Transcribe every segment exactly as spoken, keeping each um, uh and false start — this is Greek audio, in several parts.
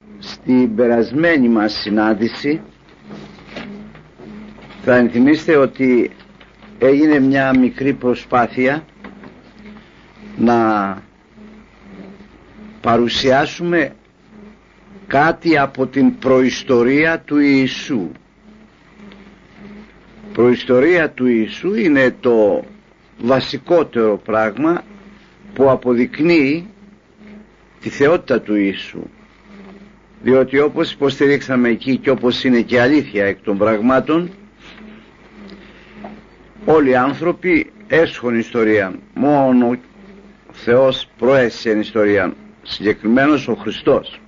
στην περασμένη μας συνάντηση θα ενθυμίστε ότι έγινε μια μικρή προσπάθεια να παρουσιάσουμε κάτι από την προϊστορία του Ιησού. Προϊστορία του Ιησού είναι το βασικότερο πράγμα που αποδεικνύει τη θεότητα του Ιησού, διότι όπως υποστηρίξαμε εκεί και όπως είναι και αλήθεια εκ των πραγμάτων, όλοι οι άνθρωποι έσχον ιστορία, μόνο ο Θεός προέσχεν ιστορία, συγκεκριμένος ο Χριστός.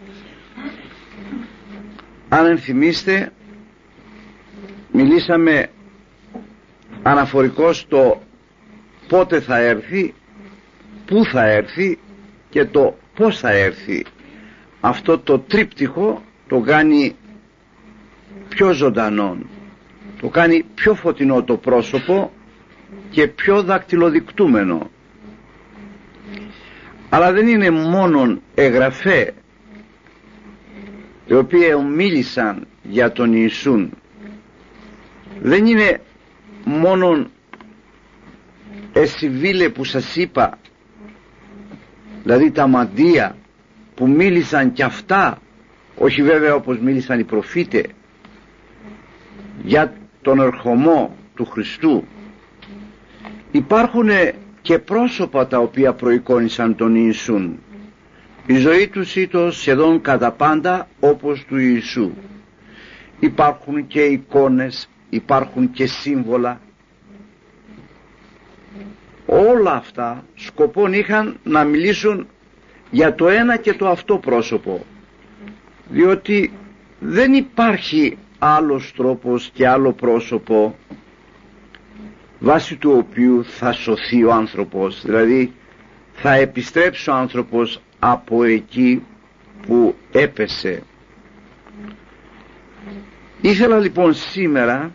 Αν ενθυμίστε, μιλήσαμε αναφορικώς το πότε θα έρθει, πού θα έρθει και το πώς θα έρθει. Αυτό το τρίπτυχο το κάνει πιο ζωντανό, το κάνει πιο φωτεινό το πρόσωπο και πιο δακτυλοδεικτούμενο. Αλλά δεν είναι μόνον εγγραφέ οι οποίοι μίλησαν για τον Ιησούν, δεν είναι μόνον εσιβίλε που σας είπα, δηλαδή τα μαντεία που μίλησαν κι αυτά, όχι βέβαια όπως μίλησαν οι προφήτε για τον ερχομό του Χριστού. Υπάρχουν και πρόσωπα τα οποία προεικόνησαν τον Ιησούν. Η ζωή τους ήταν σχεδόν κατά πάντα όπως του Ιησού. Υπάρχουν και εικόνες, υπάρχουν και σύμβολα. Όλα αυτά σκοπόν είχαν να μιλήσουν για το ένα και το αυτό πρόσωπο, διότι δεν υπάρχει άλλος τρόπος και άλλο πρόσωπο βάσει του οποίου θα σωθεί ο άνθρωπος, δηλαδή θα επιστρέψει ο άνθρωπος από εκεί που έπεσε. Ήθελα λοιπόν σήμερα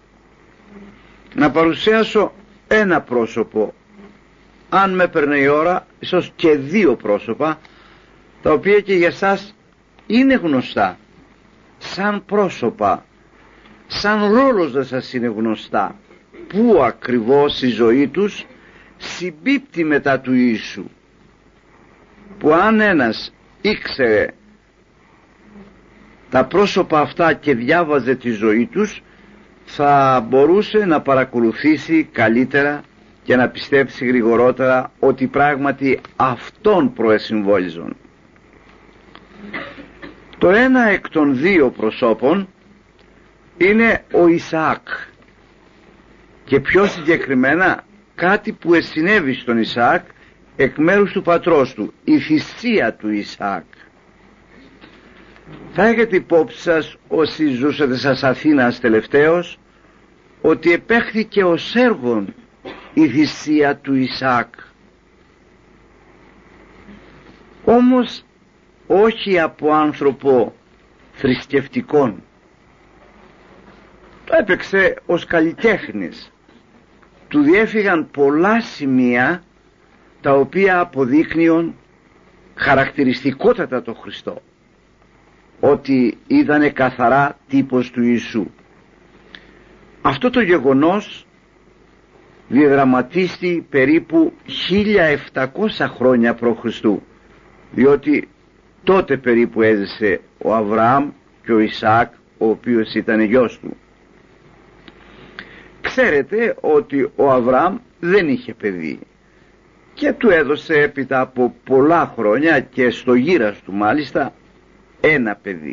να παρουσιάσω ένα πρόσωπο, αν με έπαιρνε η ώρα ίσως και δύο πρόσωπα, τα οποία και για σας είναι γνωστά σαν πρόσωπα, σαν ρόλος δεν σας είναι γνωστά, που ακριβώς η ζωή τους συμπίπτει μετά του Ιησού, που αν ένας ήξερε τα πρόσωπα αυτά και διάβαζε τη ζωή τους, θα μπορούσε να παρακολουθήσει καλύτερα και να πιστέψει γρηγορότερα ότι πράγματι αυτόν προεσυμβόλιζον. Το ένα εκ των δύο προσώπων είναι ο Ισαάκ, και πιο συγκεκριμένα κάτι που εσυνέβη στον Ισαάκ εκ μέρους του πατρός του, η θυσία του Ισαάκ. Θα έχετε υπόψη σας όσοι ζούσατε σας Αθήνας τελευταίως, ότι επέχθηκε ως έργον η θυσία του Ισαάκ, όμως όχι από άνθρωπο θρησκευτικών. Το έπαιξε ως καλλιτέχνης, του διέφυγαν πολλά σημεία τα οποία αποδείκνυον χαρακτηριστικότατα το Χριστό, ότι είδανε καθαρά τύπος του Ιησού. Αυτό το γεγονός διαδραματίστη περίπου χίλια επτακόσια χρόνια π.Χ., διότι τότε περίπου έζησε ο Αβραάμ και ο Ισαάκ, ο οποίος ήταν γιος του. Ξέρετε ότι ο Αβραάμ δεν είχε παιδί και του έδωσε έπειτα από πολλά χρόνια και στο γύρας του μάλιστα ένα παιδί,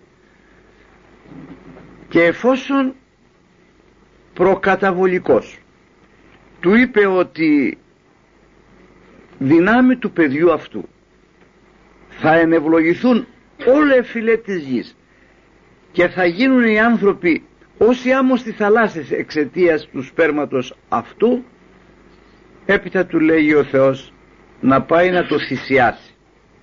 και εφόσον προκαταβολικός του είπε ότι δυνάμει του παιδιού αυτού θα ενευλογηθούν όλα οι φυλές της γης και θα γίνουν οι άνθρωποι όσοι άμμος στη θαλάσσια εξαιτίας του σπέρματος αυτού, έπειτα του λέγει ο Θεός να πάει να το θυσιάσει.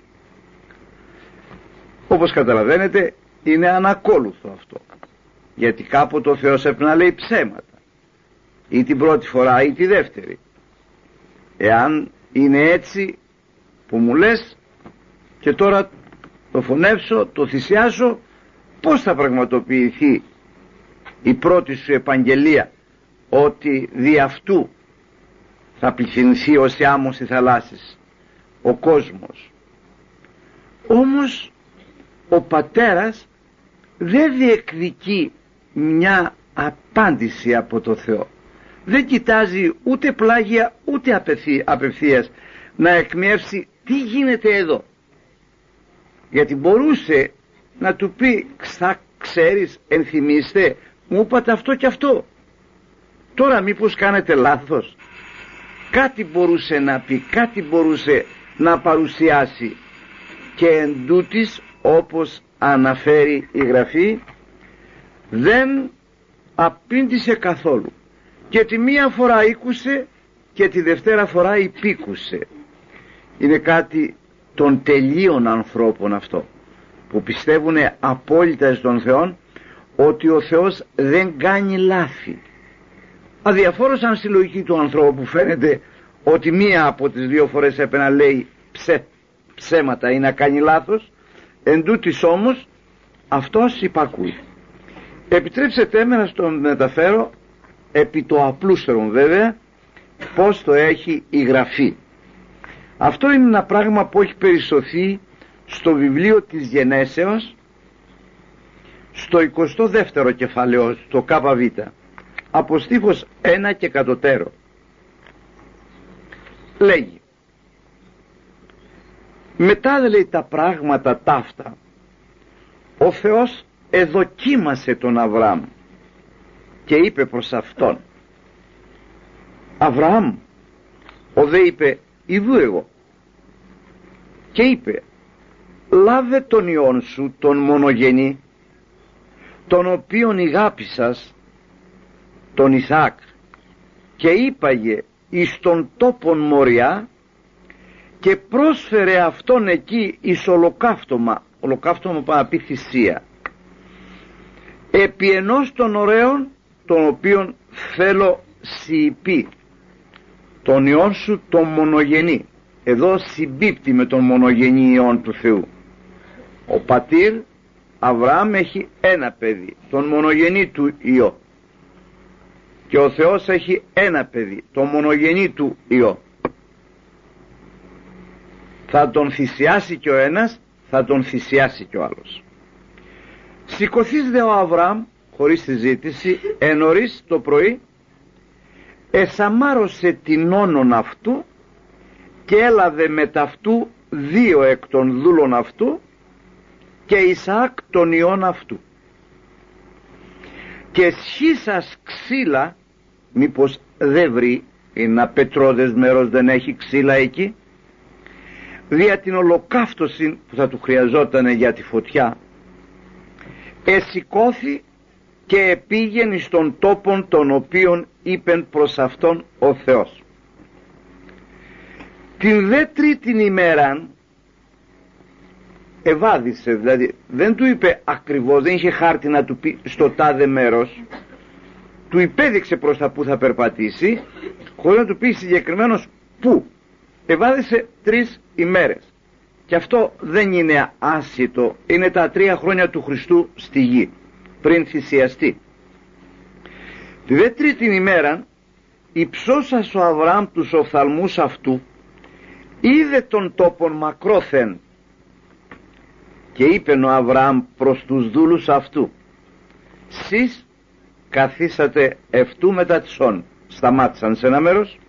Όπως καταλαβαίνετε είναι ανακόλουθο αυτό, γιατί κάποτε ο Θεός έπρεπε να λέει ψέματα, ή την πρώτη φορά ή τη δεύτερη. Εάν είναι έτσι που μου λες και τώρα το φωνεύσω, το θυσιάσω, πώς θα πραγματοποιηθεί η πρώτη σου επαγγελία, ότι δι' αυτού θα πληθυνθεί ως άμμος οι θαλάσσες, ο κόσμος. Όμως ο πατέρας δεν διεκδικεί μια απάντηση από το Θεό, δεν κοιτάζει ούτε πλάγια ούτε απευθείας να εκμεύσει τι γίνεται εδώ, γιατί μπορούσε να του πει, θα ξέρεις, ενθυμίστε, μου είπατε αυτό και αυτό, τώρα μήπως κάνετε λάθος. Κάτι μπορούσε να πει, κάτι μπορούσε να παρουσιάσει, και εν τούτης, όπως αναφέρει η Γραφή, δεν απήντησε καθόλου, και τη μία φορά ήκουσε και τη δευτέρα φορά υπήκουσε. Είναι κάτι των τελείων ανθρώπων αυτό, που πιστεύουν απόλυτα στον Θεό, ότι ο Θεός δεν κάνει λάθη. Αδιαφόρος αν στη λογική του ανθρώπου που φαίνεται ότι μία από τις δύο φορές έπρεπε να λέει ψε, ψέματα ή να κάνει λάθος, εν τούτης όμως αυτός υπακούει. Επιτρέψτε με να στο μεταφέρω επί το απλούστερον βέβαια πως το έχει η Γραφή. Αυτό είναι ένα πράγμα που έχει περισσωθεί στο βιβλίο της Γενέσεως, στο εικοστό δεύτερο κεφάλαιο, στο ΚΒ, από στίχος ένα και κατωτέρω. Λέγει, μετά λέει τα πράγματα ταύτα, ο Θεός εδοκίμασε τον Αβραάμ και είπε προς αυτόν, Αβραάμ, ο δε είπε, ιδού εγώ, και είπε, λάβε τον Υιόν σου τον μονογενή, τον οποίον ηγάπησας, τον Ισαάκ, και είπαγε εις τον τόπον Μωριά, και πρόσφερε αυτόν εκεί εις ολοκαύτωμα, ολοκαύτωμα πάει να πει θυσία, επί ενός των ωραίων, τον οποίον θέλω συμπεί, τον Υιόν σου τον μονογενή. Εδώ συμπίπτει με τον μονογενή Υιόν του Θεού. Ο πατήρ Αβραάμ έχει ένα παιδί, τον μονογενή του Υιό, και ο Θεός έχει ένα παιδί, τον μονογενή του Υιό. Θα τον θυσιάσει και ο ένας, θα τον θυσιάσει και ο άλλος. Σηκωθείς δε ο Αβραάμ, χωρίς συζήτηση, ενωρίς το πρωί, εσαμάρωσε την όνον αυτού και έλαβε μεταυτού δύο εκ των δούλων αυτού και Ισαάκ τον Υιόν αυτού, και σχίσας ξύλα, μήπως δεν βρει, είναι ένα πετρώδες μέρος, δεν έχει ξύλα εκεί, δια την ολοκαύτωση που θα του χρειαζόταν για τη φωτιά, εσηκώθη και επήγαινε στον τόπον τον οποίον είπεν προς αυτόν ο Θεός. Την δε τρίτην ημέραν ευάδισε, δηλαδή δεν του είπε ακριβώς, δεν είχε χάρτη να του πει στο τάδε μέρος, του υπέδειξε προς τα που θα περπατήσει, χωρίς να του πει συγκεκριμένος που. Ευάδισε τρεις ημέρες, και αυτό δεν είναι άσχετο, είναι τα τρία χρόνια του Χριστού στη γη πριν θυσιαστεί. Τη δε τρίτην ημέραν υψώσας ο Αβραάμ τους οφθαλμούς αυτού, είδε τον τόπον μακρόθεν, και είπεν ο Αβραάμ προς τους δούλους αυτού, σεις καθίσατε αυτού μετά τισόν. Σταμάτησαν σε ένα μέρος,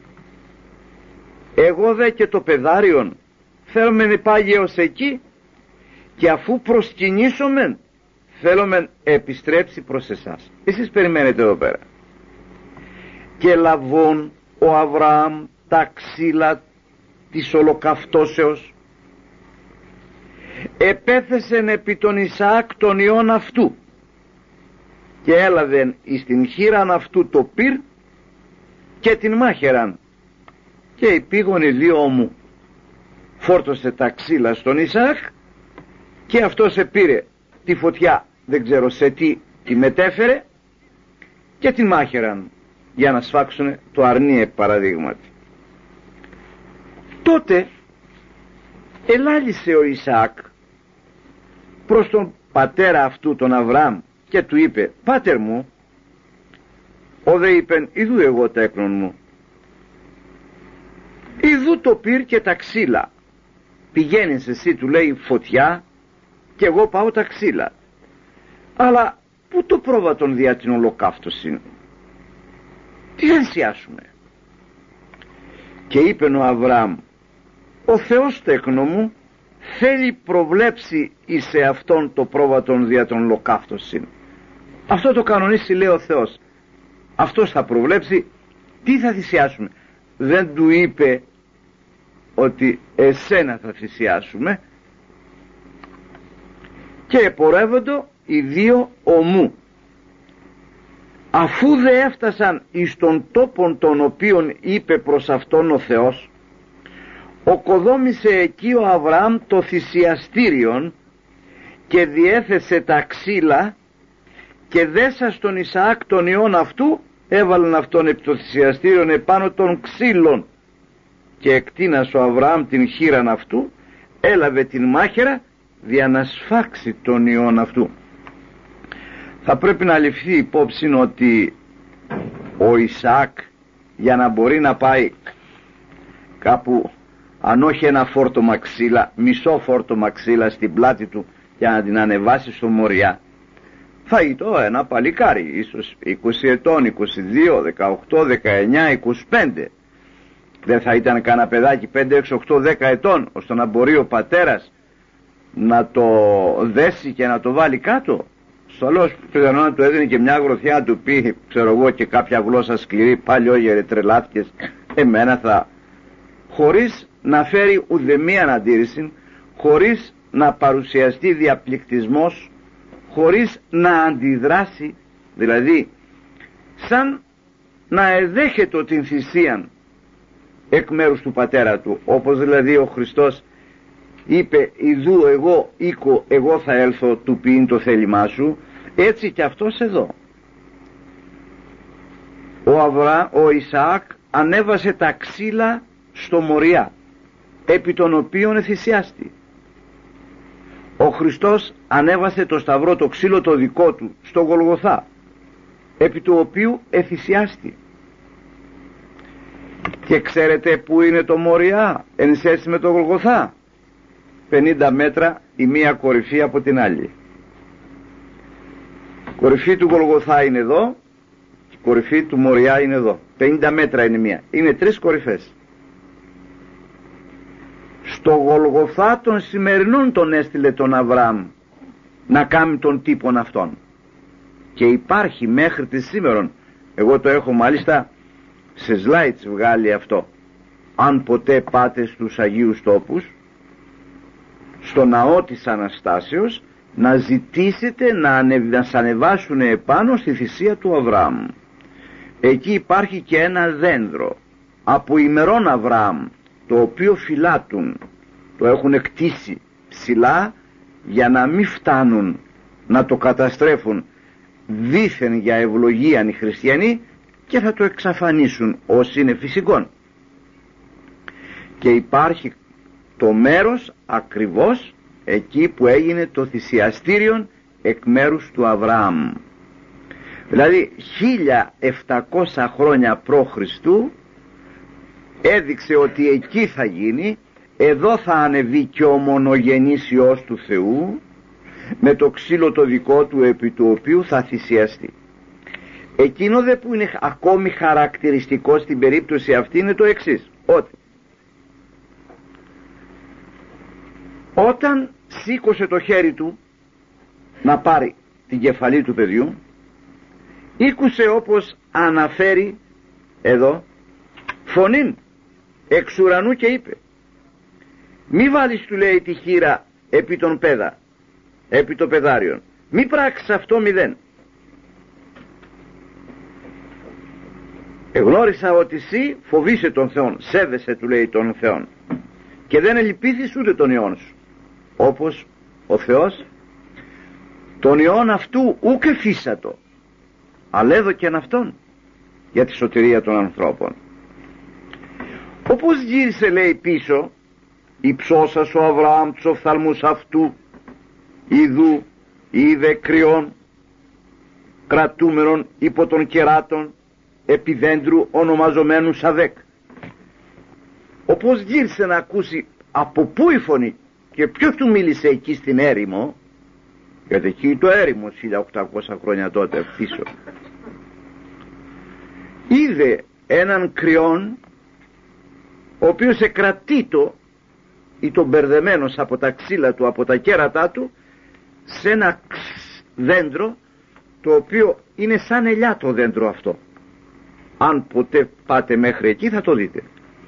εγώ δε και το παιδάριον θέλουμε να πάει έως εκεί, και αφού προσκυνήσομεν θέλουμε επιστρέψει προς εσάς. Εσείς περιμένετε εδώ πέρα. Και λαβών ο Αβραάμ τα ξύλα της ολοκαυτώσεως, επέθεσεν επί τον Ισαάκ τον Υιόν αυτού, και έλαβεν εις την χείραν αυτού το πυρ και την μάχαιραν, και η πήγον ηλίο μου φόρτωσε τα ξύλα στον Ισαάκ, και αυτός επήρε τη φωτιά, δεν ξέρω σε τι τη μετέφερε, και την μάχαιραν για να σφάξουν το αρνί παραδείγματι. Τότε ελάλησε ο Ισαάκ προς τον πατέρα αυτού τον Αβραάμ και του είπε: «Πάτερ μου». Ο δε είπεν: «Ιδού εγώ τέκνον μου, ιδού το πυρ και τα ξύλα, πηγαίνεις εσύ», του λέει, «φωτιά και εγώ πάω τα ξύλα, αλλά πού το πρόβατον δια την ολοκαύτωση, τι θα θυσιάσουμε?» Και είπεν ο Αβραάμ: «Ο Θεός τέκνο μου θέλει προβλέψει εις αυτόν το πρόβατον δια τον ολοκαύτωση». Αυτό το κανονίσει, λέει ο Θεός, αυτός θα προβλέψει τι θα θυσιάσουμε. Δεν του είπε ότι εσένα θα θυσιάσουμε. Και επορεύοντο οι δύο ομού. Αφού δε έφτασαν εις τον τόπον τον οποίον είπε προς αυτόν ο Θεός, οκοδόμησε εκεί ο Αβραάμ το θυσιαστήριον και διέθεσε τα ξύλα, και δέσα στον Ισαάκ τον ιόν αυτού, έβαλαν αυτόν επί το θυσιαστήριον επάνω των ξύλων, και εκτείνας ο Αβραάμ την χείραν αυτού, έλαβε την μάχαιρα δια να σφάξει τον ιόν αυτού. Θα πρέπει να ληφθεί υπόψη ότι ο Ισαάκ, για να μπορεί να πάει κάπου, αν όχι ένα φόρτωμα ξύλα, μισό φόρτωμα ξύλα στην πλάτη του για να την ανεβάσει στο Μοριά, φαγητό ένα παλικάρι, ίσως είκοσι ετών, είκοσι δύο, δεκαοκτώ, δεκαεννιά, είκοσι πέντε. Δεν θα ήταν κανένα παιδάκι πέντε, έξι, οκτώ, δέκα ετών, ώστε να μπορεί ο πατέρας να το δέσει και να το βάλει κάτω. Στο λόγος πιθανόν να του έδινε και μια γροθιά, να του πει, ξέρω εγώ, και κάποια γλώσσα σκληρή, πάλι όγερε τρελάθηκες, εμένα θα, χωρίς να φέρει ουδεμία αντίρρηση, χωρίς να παρουσιαστεί διαπληκτισμός, χωρίς να αντιδράσει, δηλαδή σαν να εδέχεται την θυσίαν εκ μέρους του πατέρα του, όπως δηλαδή ο Χριστός είπε: «Ιδού εγώ οίκο, εγώ θα έλθω του ποιήν το θέλημά σου», έτσι και αυτός εδώ ο, Αβρα, ο Ισαάκ ανέβασε τα ξύλα στο Μοριά, επί των οποίων εθυσιάστη. Ο Χριστός ανέβασε το σταυρό, το ξύλο το δικό του, στο Γολγοθά, επί του οποίου εθυσιάστη. Και ξέρετε που είναι το Μοριά εν σχέση με το Γολγοθά? πενήντα μέτρα η μία κορυφή από την άλλη. Η κορυφή του Γολγοθά είναι εδώ, η κορυφή του Μοριά είναι εδώ. πενήντα μέτρα είναι μία. Είναι τρεις κορυφές. Στο Γολγοθά των σημερινών τον έστειλε τον Αβραάμ να κάνει τον τύπον αυτόν, και υπάρχει μέχρι τη σήμερον. Εγώ το έχω μάλιστα σε slides βγάλει αυτό. Αν ποτέ πάτε στους Αγίους Τόπους, στο ναό της Αναστάσεως, να ζητήσετε να, ανε, να σας ανεβάσουν επάνω στη θυσία του Αβραάμ. Εκεί υπάρχει και ένα δέντρο από ημερών Αβραάμ, το οποίο φυλάτουν, το έχουν εκτίσει ψηλά για να μην φτάνουν να το καταστρέφουν δήθεν για ευλογίαν οι χριστιανοί, και θα το εξαφανίσουν όσοι είναι φυσικών. Και υπάρχει το μέρος ακριβώς εκεί που έγινε το θυσιαστήριον εκ μέρους του Αβραάμ. Δηλαδή χίλια επτακόσια χρόνια π.Χ. έδειξε ότι εκεί θα γίνει, εδώ θα ανεβεί και ο μονογενής Υιός του Θεού με το ξύλο το δικό του, επί του οποίου θα θυσιαστεί. Εκείνο δε που είναι ακόμη χαρακτηριστικό στην περίπτωση αυτή είναι το εξής, ότι όταν σήκωσε το χέρι του να πάρει την κεφαλή του παιδιού, ήκουσε, όπως αναφέρει εδώ, φωνήν εξ ουρανού και είπε: «Μη βάλεις», του λέει, «τη χείρα επί τον πέδα, επί το πεδάριον, μη πράξεις αυτό μηδέν. Εγνώρισα ότι εσύ φοβείσαι τον Θεόν, σέβεσαι», του λέει, «τον Θεόν, και δεν ελυπήθεις ούτε τον Υιόν σου, όπως ο Θεός τον Υιόν αυτού ούκ εφίσατο, αλλά έδωκεν αυτόν για τη σωτηρία των ανθρώπων». Όπως γύρισε, λέει, πίσω, υψώσας ο Αβραάμ τους οφθαλμούς αυτού Ιδού είδε κρυών κρατούμενων υπό των κεράτων επί δέντρου ονομαζομένου Σαδέκ. Όπως γύρισε να ακούσει από πού η φωνή και ποιος του μίλησε εκεί στην έρημο, γιατί εκεί το έρημο χίλια οκτακόσια χρόνια τότε πίσω, είδε έναν κρυόν ο οποίος εκρατείτο ή τον μπερδεμένος από τα ξύλα του, από τα κέρατά του, σε ένα δέντρο το οποίο είναι σαν ελιά το δέντρο αυτό. Αν ποτέ πάτε μέχρι εκεί θα το δείτε,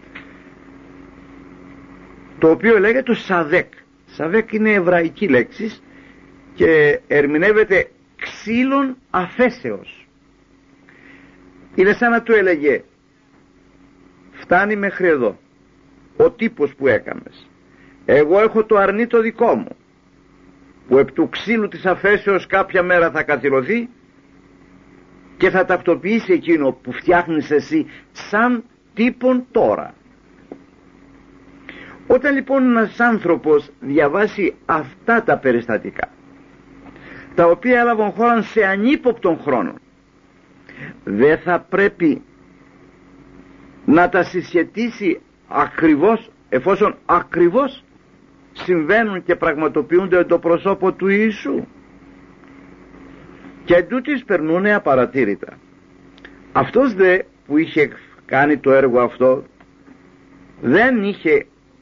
το οποίο λέγεται Σαδέκ. Σαδέκ είναι εβραϊκή λέξη και ερμηνεύεται ξύλων αφέσεως. Είναι σαν να του έλεγε, φτάνει μέχρι εδώ ο τύπος που έκαμες, εγώ έχω το αρνί το δικό μου, που επ' του ξύλου της αφέσεως κάποια μέρα θα καθιερωθεί και θα τακτοποιήσει εκείνο που φτιάχνεις εσύ σαν τύπον τώρα. Όταν λοιπόν ένας άνθρωπος διαβάσει αυτά τα περιστατικά, τα οποία έλαβαν χώρα σε ανύποπτον χρόνο, δεν θα πρέπει να τα συσχετίσει ακριβώς, εφόσον ακριβώς συμβαίνουν και πραγματοποιούνται το προσώπο του Ιησού, και εντούτοις περνούνε απαρατήρητα. Αυτός δε που είχε κάνει το έργο αυτό δεν είχε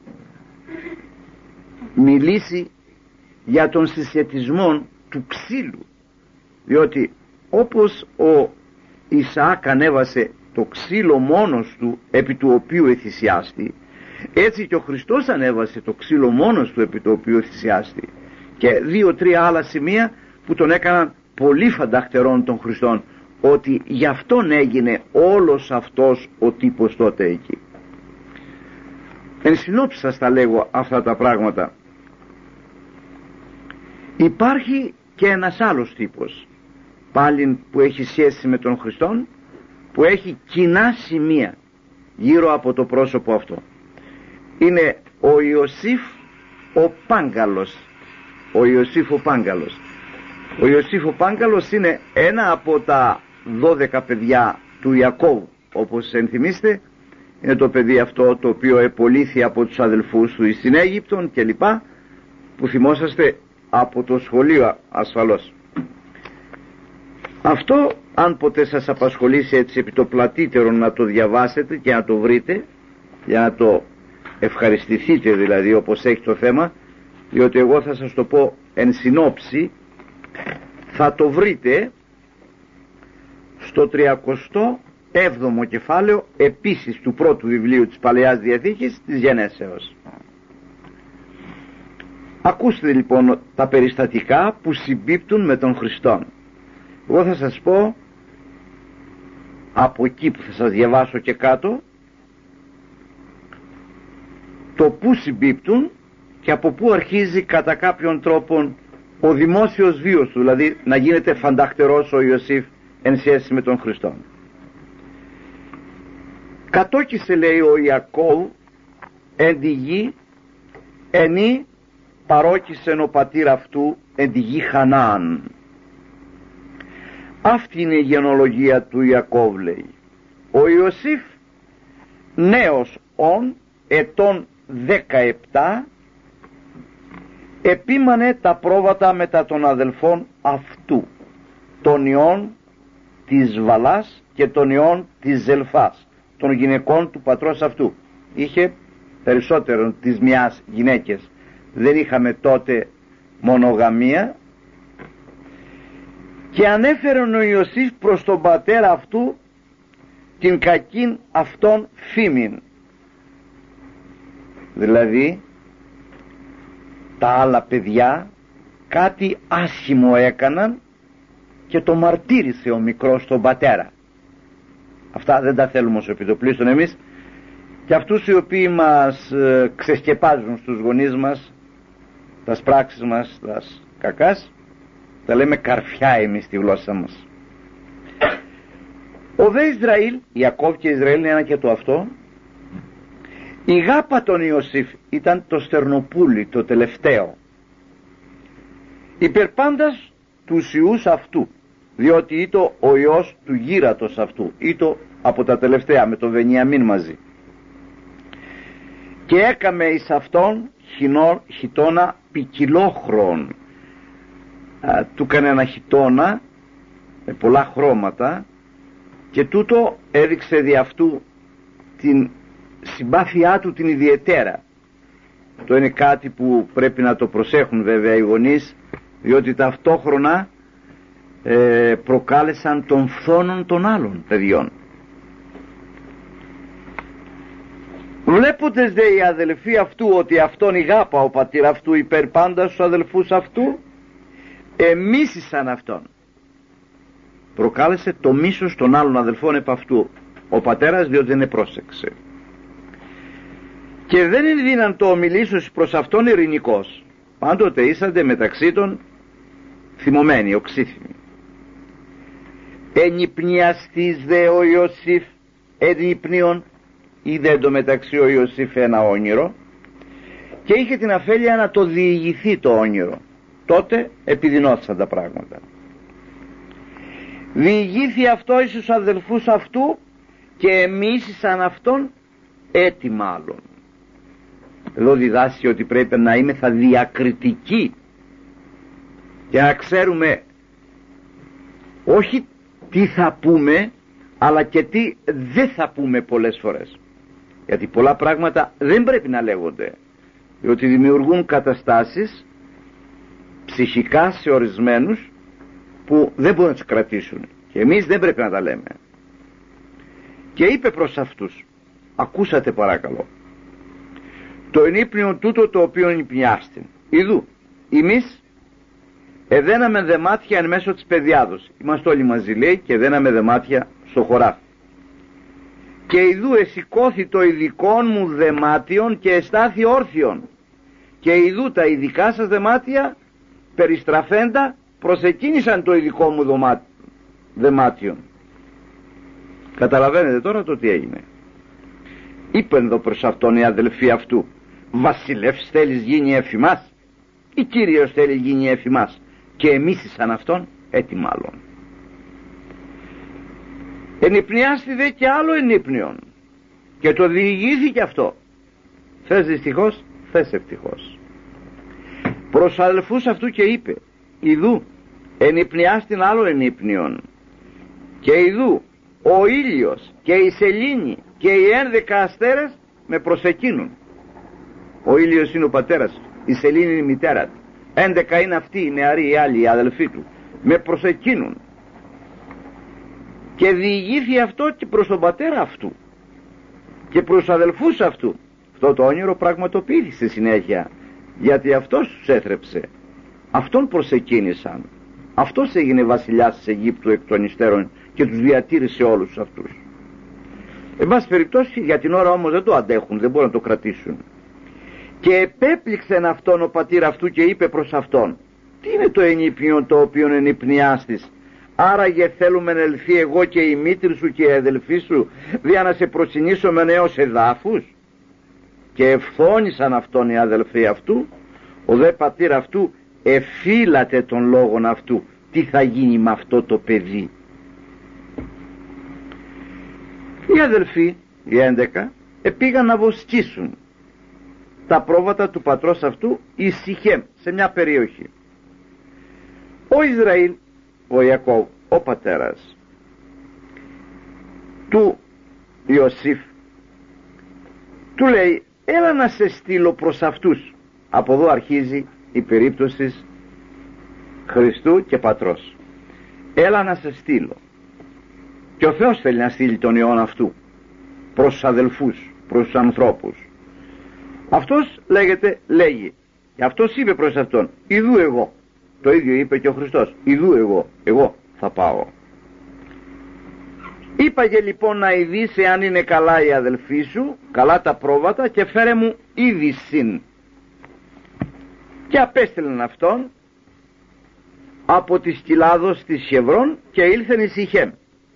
μιλήσει για τον συσχετισμό του ξύλου, διότι όπως ο Ισαάκ ανέβασε το ξύλο μόνος του επί του οποίου εθυσιάστη, έτσι και ο Χριστός ανέβασε το ξύλο μόνος του επί του οποίου εθυσιάστη, και δύο-τρία άλλα σημεία που τον έκαναν πολύ φανταχτερών των Χριστών, ότι γι' αυτόν έγινε όλος αυτός ο τύπος τότε εκεί. Εν συνόψη σας τα λέγω αυτά τα πράγματα. Υπάρχει και ένας άλλος τύπος πάλι που έχει σχέση με τον Χριστόν, που έχει κοινά σημεία γύρω από το πρόσωπο αυτό. Είναι ο Ιωσήφ ο Πάγκαλος. Ο Ιωσήφ ο Πάγκαλος. Ο Ιωσήφ ο Πάγκαλος είναι ένα από τα δώδεκα παιδιά του Ιακώβ, όπως ενθυμίστε. Είναι το παιδί αυτό το οποίο επολύθη από τους αδελφούς του στην Αίγυπτον και λοιπά, που θυμόσαστε από το σχολείο ασφαλώς. Αυτό, αν ποτέ σας απασχολήσει έτσι επί το πλατύτερο, να το διαβάσετε και να το βρείτε, για να το ευχαριστηθείτε δηλαδή όπως έχει το θέμα, διότι εγώ θα σας το πω εν συνόψη. Θα το βρείτε στο τριακοστό έβδομο κεφάλαιο επίσης του πρώτου βιβλίου της Παλαιάς Διαθήκης, της Γενέσεως. Ακούστε λοιπόν τα περιστατικά που συμπίπτουν με τον Χριστόν. Εγώ θα σας πω από εκεί που θα σας διαβάσω και κάτω το που συμπίπτουν και από που αρχίζει κατά κάποιον τρόπο ο δημόσιος βίος του, δηλαδή να γίνεται φανταχτερός ο Ιωσήφ εν σχέση με τον Χριστόν. Κατόκισε, λέει, ο Ιακώβ εν τη γη, ενή παρόκισεν ο πατήρ αυτού εν τη γη Χαναάν. Αυτή είναι η γενολογία του Ιακώβ, λέει. Ο Ιωσήφ νέος ον ετών δεκαεπτά επίμανε τα πρόβατα μετά των αδελφών αυτού, των ιών της Βαλάς και των ιών της Ζελφάς, των γυναικών του πατρός αυτού. Είχε περισσότερον της μιας γυναίκες, δεν είχαμε τότε μονογαμία, και ανέφερε ο Ιωσήφ προς τον πατέρα αυτού την κακήν αυτόν φήμην, δηλαδή τα άλλα παιδιά κάτι άσχημο έκαναν και το μαρτύρησε ο μικρός τον πατέρα. Αυτά δεν τα θέλουμε ως επιτοπλίστων εμείς, και αυτούς οι οποίοι μας ε, ξεσκεπάζουν στους γονείς μας τας πράξεις μας τας κακάς, τα λέμε καρφιά εμείς στη γλώσσα μας. Ο δε Ισραήλ, Ιακώβ και Ισραήλ είναι ένα και το αυτό, η γάπα των Ιωσήφ ήταν το στερνοπούλι, το τελευταίο, υπερπάντας τους ιούς αυτού, διότι ήτο ο ιός του γύρατος αυτού, ήτο από τα τελευταία με τον Βενιαμίν μαζί. Και έκαμε εις αυτόν χινό, χιτώνα ποικιλόχρον. Του έκανε ένα χιτώνα με πολλά χρώματα και τούτο έδειξε δι' αυτού την συμπάθειά του την ιδιαιτέρα. Το είναι κάτι που πρέπει να το προσέχουν βέβαια οι γονείς, διότι ταυτόχρονα ε, προκάλεσαν τον φθόνον των άλλων παιδιών. Βλέποντες δε οι αδελφοί αυτού ότι αυτόν ηγάπα ο πατήρ αυτού υπέρ πάντα στους αδελφούς αυτού, εμίσησαν αυτόν. Προκάλεσε το μίσος των άλλων αδελφών επ' αυτού ο πατέρας, διότι δεν επρόσεξε. Και δεν ενδύναν το ομιλήσος προς αυτόν ειρηνικός. Πάντοτε ήσαντε μεταξύ των θυμωμένοι, οξύθυμοι. Ενυπνιαστής δε ο Ιωσήφ ενύπνιον, είδε εντωμεταξύ ο Ιωσήφ ένα όνειρο και είχε την αφέλεια να το διηγηθεί το όνειρο. Τότε επιδεινώθησαν τα πράγματα. Διηγήθη αυτό εις τους αδελφούς αυτού και εμίσησαν αυτόν έτι μάλλον. Εδώ διδάσκει ότι πρέπει να είμαστε διακριτικοί και να ξέρουμε όχι τι θα πούμε, αλλά και τι δεν θα πούμε πολλές φορές, γιατί πολλά πράγματα δεν πρέπει να λέγονται, διότι δημιουργούν καταστάσεις ψυχικά σε ορισμένους που δεν μπορούν να τους κρατήσουν και εμείς δεν πρέπει να τα λέμε. Και είπε προς αυτούς, ακούσατε παρακαλώ, το ενύπνιον τούτο το οποίο ενυπνιάστην, ιδού εμείς εδέναμε δεμάτια εν μέσω της παιδιάδος, είμαστε όλοι μαζί λέει, και δέναμε δεμάτια στο χωράφι. Και ιδού εσηκώθη το ειδικών μου δεμάτιον και εστάθη όρθιον, και ιδού τα ειδικά σας δεμάτια περιστραφέντα προσεκίνησαν το ειδικό μου δεμάτιον. Καταλαβαίνετε τώρα το τι έγινε. Είπεν εδώ προς αυτόν οι αδελφοί αυτού, βασιλεύς θέλεις γίνει εφημάς ή κύριος θέλει γίνει εφημάς, και εμίσησαν αυτόν έτι μάλλον. Ενυπνιάστη δε και άλλο ενύπνιον και το διηγήθηκε αυτό. Θες δυστυχώς, θες ευτυχώς. Προς αδελφούς αυτού και είπε, ιδού ενυπνιάστην άλλο ενύπνιον και ιδού ο ήλιος και η σελήνη και οι ένδεκα αστέρες με προσεκίνουν. Ο ήλιος είναι ο πατέρας, η σελήνη είναι η μητέρα του, έντεκα είναι αυτοί οι νεαροί, οι άλλοι, οι αδελφοί του, με προσεκίνουν. Και διηγήθη αυτό και προς τον πατέρα αυτού και προς τους αδελφούς αυτού. Αυτό το όνειρο πραγματοποιήθηκε στη συνέχεια, γιατί αυτός τους έθρεψε, αυτόν προσεκίνησαν, αυτός έγινε βασιλιάς της Αιγύπτου εκ των υστέρων και τους διατήρησε όλους αυτούς. Εν πάση περιπτώσει, για την ώρα όμως δεν το αντέχουν, δεν μπορούν να το κρατήσουν. Και επέπληξεν αυτόν ο πατήρ αυτού και είπε προς αυτόν, τι είναι το ενύπνιον το οποίον ενυπνιάστης, άραγε θέλουμε να ελθεί εγώ και η μήτρη σου και η αδελφή σου δια να σε προσκυνήσουμε έως εδάφους? Και ευθόνησαν αυτόν οι αδελφοί αυτού, ο δε πατήρ αυτού εφύλατε τον λόγον αυτού, τι θα γίνει με αυτό το παιδί. Οι αδελφοί, οι έντεκα, επήγαν να βοσκήσουν τα πρόβατα του πατρός αυτού εις Σιχέμ, σε μια περιοχή. Ο Ισραήλ, ο Ιακώβ, ο πατέρας του Ιωσήφ, του λέει, έλα να σε στείλω προς αυτούς. Από εδώ αρχίζει η περίπτωση Χριστού και πατρός. Έλα να σε στείλω. Και ο Θεός θέλει να στείλει τον Υιόν αυτού προς τους αδελφούς, προς τους ανθρώπους. Αυτός λέγεται, λέγει, και αυτός είπε προς αυτόν, ιδού εγώ. Το ίδιο είπε και ο Χριστός, ιδού εγώ, εγώ θα πάω. Είπαγε λοιπόν να ειδήσει αν είναι καλά οι αδελφοί σου, καλά τα πρόβατα, και φέρε μου είδησιν. Και απέστειλαν αυτόν από τη Σκυλάδος της Χεβρών και ήλθεν εις Σιχέμ.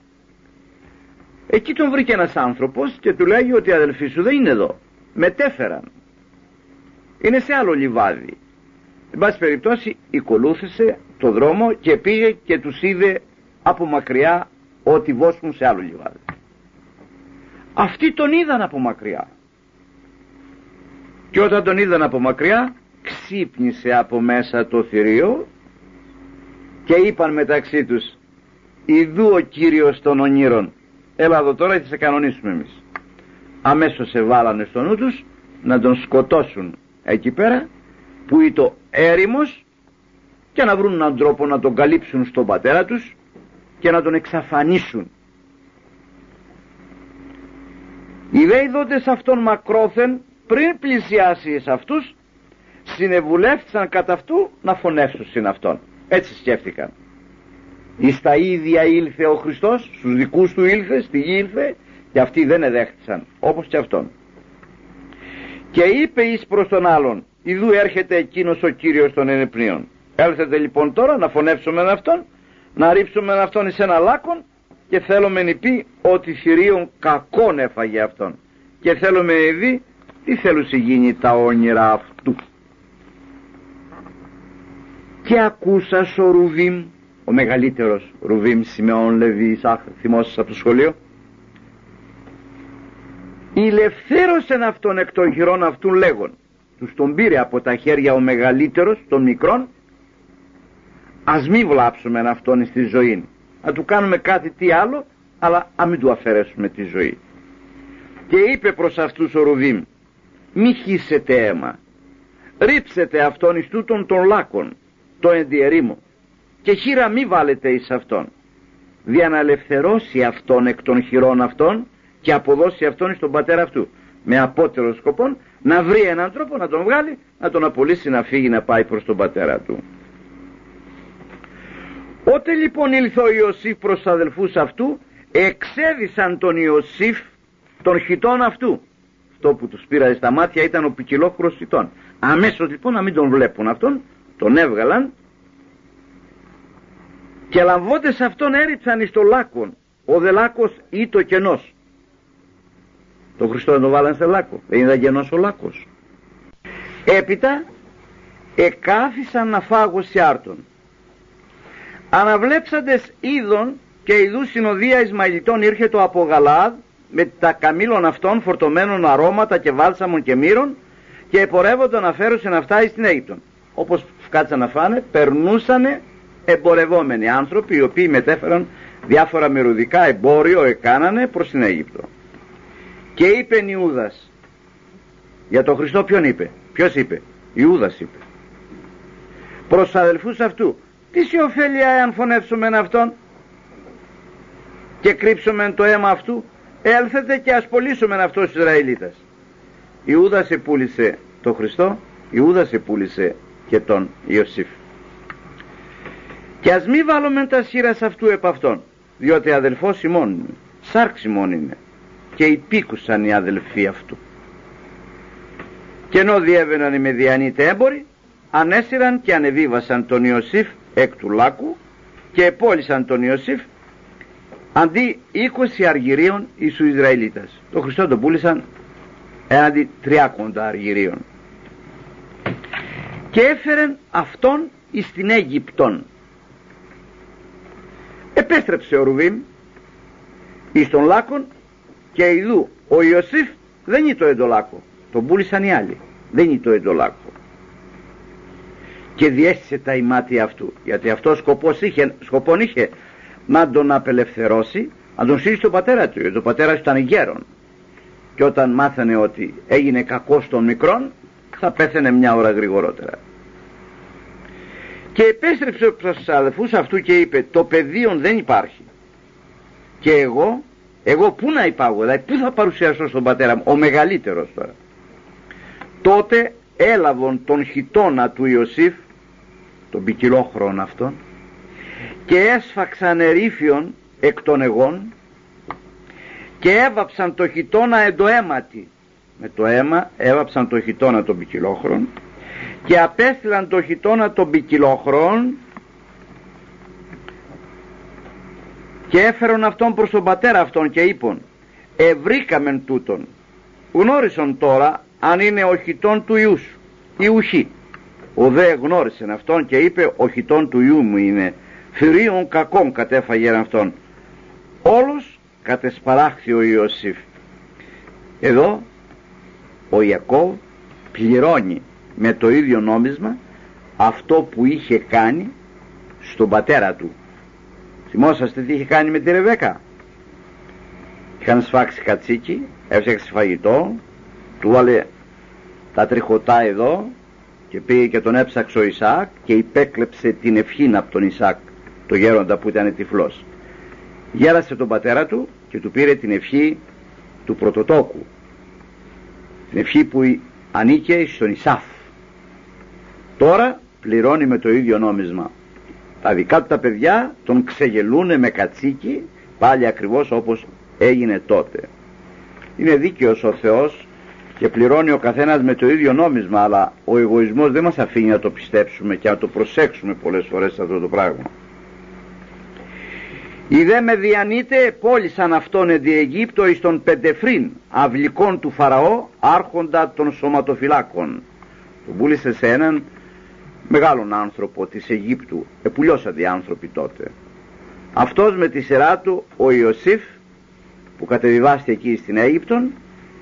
Εκεί τον βρήκε ένας άνθρωπος και του λέγει ότι οι αδελφοί σου δεν είναι εδώ, μετέφεραν, είναι σε άλλο λιβάδι. εν πάση περιπτώσει ακολούθησε το δρόμο και πήγε και τους είδε από μακριά ότι βόσκουν σε άλλο λιβάδι. Αυτοί τον είδαν από μακριά και όταν τον είδαν από μακριά ξύπνησε από μέσα το θηρίο και είπαν μεταξύ τους, ιδού ο Κύριος των ονείρων, έλα εδώ τώρα και σε κανονίσουμε εμείς. Αμέσως σε βάλανε στο νου τους να τον σκοτώσουν εκεί πέρα που ήταν έρημος και να βρουν έναν τρόπο να τον καλύψουν στον πατέρα τους και να τον εξαφανίσουν. Οι δε ειδώντες αυτόν μακρόθεν πριν πλησιάσει σε αυτούς συνεβουλεύτησαν κατά αυτού να φωνεύσουν συν αυτόν. Έτσι σκέφτηκαν. Εις τα ίδια ήλθε ο Χριστός, στους δικούς του ήλθε, στη γη ήλθε και αυτοί δεν εδέχτησαν όπως και αυτόν. Και είπε εις προς τον άλλον, ιδού έρχεται εκείνος ο Κύριος των ενεπνίων. Έλθετε λοιπόν τώρα να φωνεύσουμε αυτόν, να ρίψουμε αυτόν εις ένα λάκκον και θέλουμε να πει ότι θηρίων κακόν έφαγε αυτόν και θέλουμε να δει τι θέλουσε γίνει τα όνειρα αυτού. Και ακούσας ο Ρουβίμ, ο μεγαλύτερος Ρουβίμ Σιμεών Λεβί Ισάχ, θυμόσες από το σχολείο, ηλευθέρωσεν αυτόν εκ των χειρών αυτού λέγον. Τους τον πήρε από τα χέρια ο μεγαλύτερος των μικρών, ας μη βλάψουμε αυτόν στη ζωή, να του κάνουμε κάτι τι άλλο, αλλά α μην του αφαιρέσουμε τη ζωή. Και είπε προς αυτούς ο Ρουβίμ, μη χύσετε αίμα, ρίψετε αυτόν εις τούτον των λάκων, το ενδιερήμο, και χείρα μη βάλετε εις αυτόν, δια να ελευθερώσει αυτόν εκ των χειρών αυτών και αποδώσει αυτόν στον πατέρα αυτού, με απότερο σκοπό να βρει έναν τρόπο να τον βγάλει, να τον απολύσει να φύγει να πάει προς τον πατέρα του. Ότε λοιπόν ήλθε ο Ιωσήφ προς τους αδελφούς αυτού, εξέδισαν τον Ιωσήφ των χιτών αυτού. Αυτό που τους πήραζε στα μάτια ήταν ο ποικιλόχωρος χιτών. Αμέσως λοιπόν να μην τον βλέπουν αυτόν, τον έβγαλαν και λαμβώντες αυτόν έριψαν εις το λάκκον. Ο δε λάκκος ή το κενός. Το Χριστό δεν το βάλαν σε λάκκο, δεν ήταν κενός ο λάκκος. Έπειτα εκάθισαν να φάγωσι άρτον. Αναβλέψαντες είδων και ειδού συνοδεία Ισμαηλιτών ήρχετο από Γαλαάδ με τα καμήλων αυτών φορτωμένων αρώματα και βάλσαμων και μύρων και επορεύονταν να φέρουσαν αυτά εις την Αίγυπτον. Όπως κάτσαν να φάνε, περνούσανε εμπορευόμενοι άνθρωποι οι οποίοι μετέφεραν διάφορα μυρουδικά εμπόριο εκάνανε προς την Αίγυπτο. Και είπε Ιούδας, για τον Χριστό ποιον είπε, ποιος είπε, Ιούδας είπε προς τους αδελφούς αυτού, τι σε ωφέλει αν φωνεύσουμε αυτόν και κρύψουμε το αίμα αυτού, έλθετε και ασπολύσουμε αυτός τους Ισραηλίτες. Ιούδας επούλησε τον Χριστό, Ιούδας επούλησε και τον Ιωσήφ. Και ας μη βάλουμε τα σύρας αυτού επ' αυτόν, διότι αδελφός ημών είναι, σάρξ ημών είναι, και υπήκουσαν οι αδελφοί αυτού. Και ενώ διέβαιναν οι Μεδιανίτες έμποροι, ανέσυραν και ανεβίβασαν τον Ιωσήφ εκ του λάκου και επόλυσαν τον Ιωσήφ αντί είκοσι αργυρίων εις τους Ισραηλίτες. Το Χριστό τον πούλησαν έναντι τριάκοντα αργυρίων. Και έφεραν αυτόν εις την Αίγυπτον. Επέστρεψε ο Ρουβίμ εις τον λάκον και ειδού ο Ιωσήφ δεν είναι το εντολάκο, τον πούλησαν οι άλλοι, δεν είναι το εντολάκο. Και διέστησε τα ημάτια αυτού, γιατί αυτό σκοπός είχε, σκοπόν είχε να τον απελευθερώσει, να τον στείλει στον πατέρα του, γιατί ο πατέρας του ήταν γέρον και όταν μάθανε ότι έγινε κακός των μικρών θα πέθαινε μια ώρα γρηγορότερα. Και επέστρεψε προς τους αδελφούς αυτού και είπε, το πεδίον δεν υπάρχει και εγώ εγώ πού να υπάγω, δηλαδή πού θα παρουσιάσω στον πατέρα μου, ο μεγαλύτερος τώρα. Τότε έλαβον τον χιτώνα του Ιωσήφ, τον ποικιλόχρον αυτόν, και έσφαξαν ερήφιον εκ των εγών και έβαψαν το χιτώνα εν το αίματι. Με το αίμα έβαψαν το χιτώνα τον ποικιλόχρον και απέστειλαν το χιτώνα τον ποικιλόχρον και έφερον αυτόν προς τον πατέρα αυτόν και είπον, ευρήκαμεν τούτον, γνώρισον τώρα αν είναι ο χιτών του Ιού σου, Ιουχή. Ο δε γνώρισε αυτόν και είπε, ο χιτών του ιού μου είναι, θηρίων κακών κατέφαγε αυτόν. Όλους κατεσπαράχθη ο Ιωσήφ. Εδώ ο Ιακώβ πληρώνει με το ίδιο νόμισμα αυτό που είχε κάνει στον πατέρα του. Θυμόσαστε τι είχε κάνει με τη Ρεβέκα? Είχαν σφάξει κατσίκι, έφτιαξε φαγητό, του βάλε τα τριχωτά εδώ και πήγε και τον έψαξε ο Ισαάκ και υπέκλεψε την ευχή από τον Ισαάκ, το γέροντα που ήταν τυφλός. Γέρασε τον πατέρα του και του πήρε την ευχή του πρωτοτόκου, την ευχή που ανήκε στον Ισάφ. Τώρα πληρώνει με το ίδιο νόμισμα. Τα δικά του τα παιδιά τον ξεγελούνε με κατσίκι, πάλι ακριβώς όπως έγινε τότε. Είναι δίκαιος ο Θεός και πληρώνει ο καθένας με το ίδιο νόμισμα, αλλά ο εγωισμός δεν μας αφήνει να το πιστέψουμε και να το προσέξουμε πολλές φορές αυτό το πράγμα. «Ιδέ με διανύτε πώλησαν αυτόν εν τη Αιγύπτο εις τον Πεντεφρίν, αυλικών του Φαραώ, άρχοντα των σωματοφυλάκων». Τον πούλησε σε έναν μεγάλον άνθρωπο της Αιγύπτου, επουλιώσαν οι άνθρωποι τότε. Αυτός με τη σειρά του, ο Ιωσήφ, που κατεβιβάστηκε εκεί στην Αίγυπτον,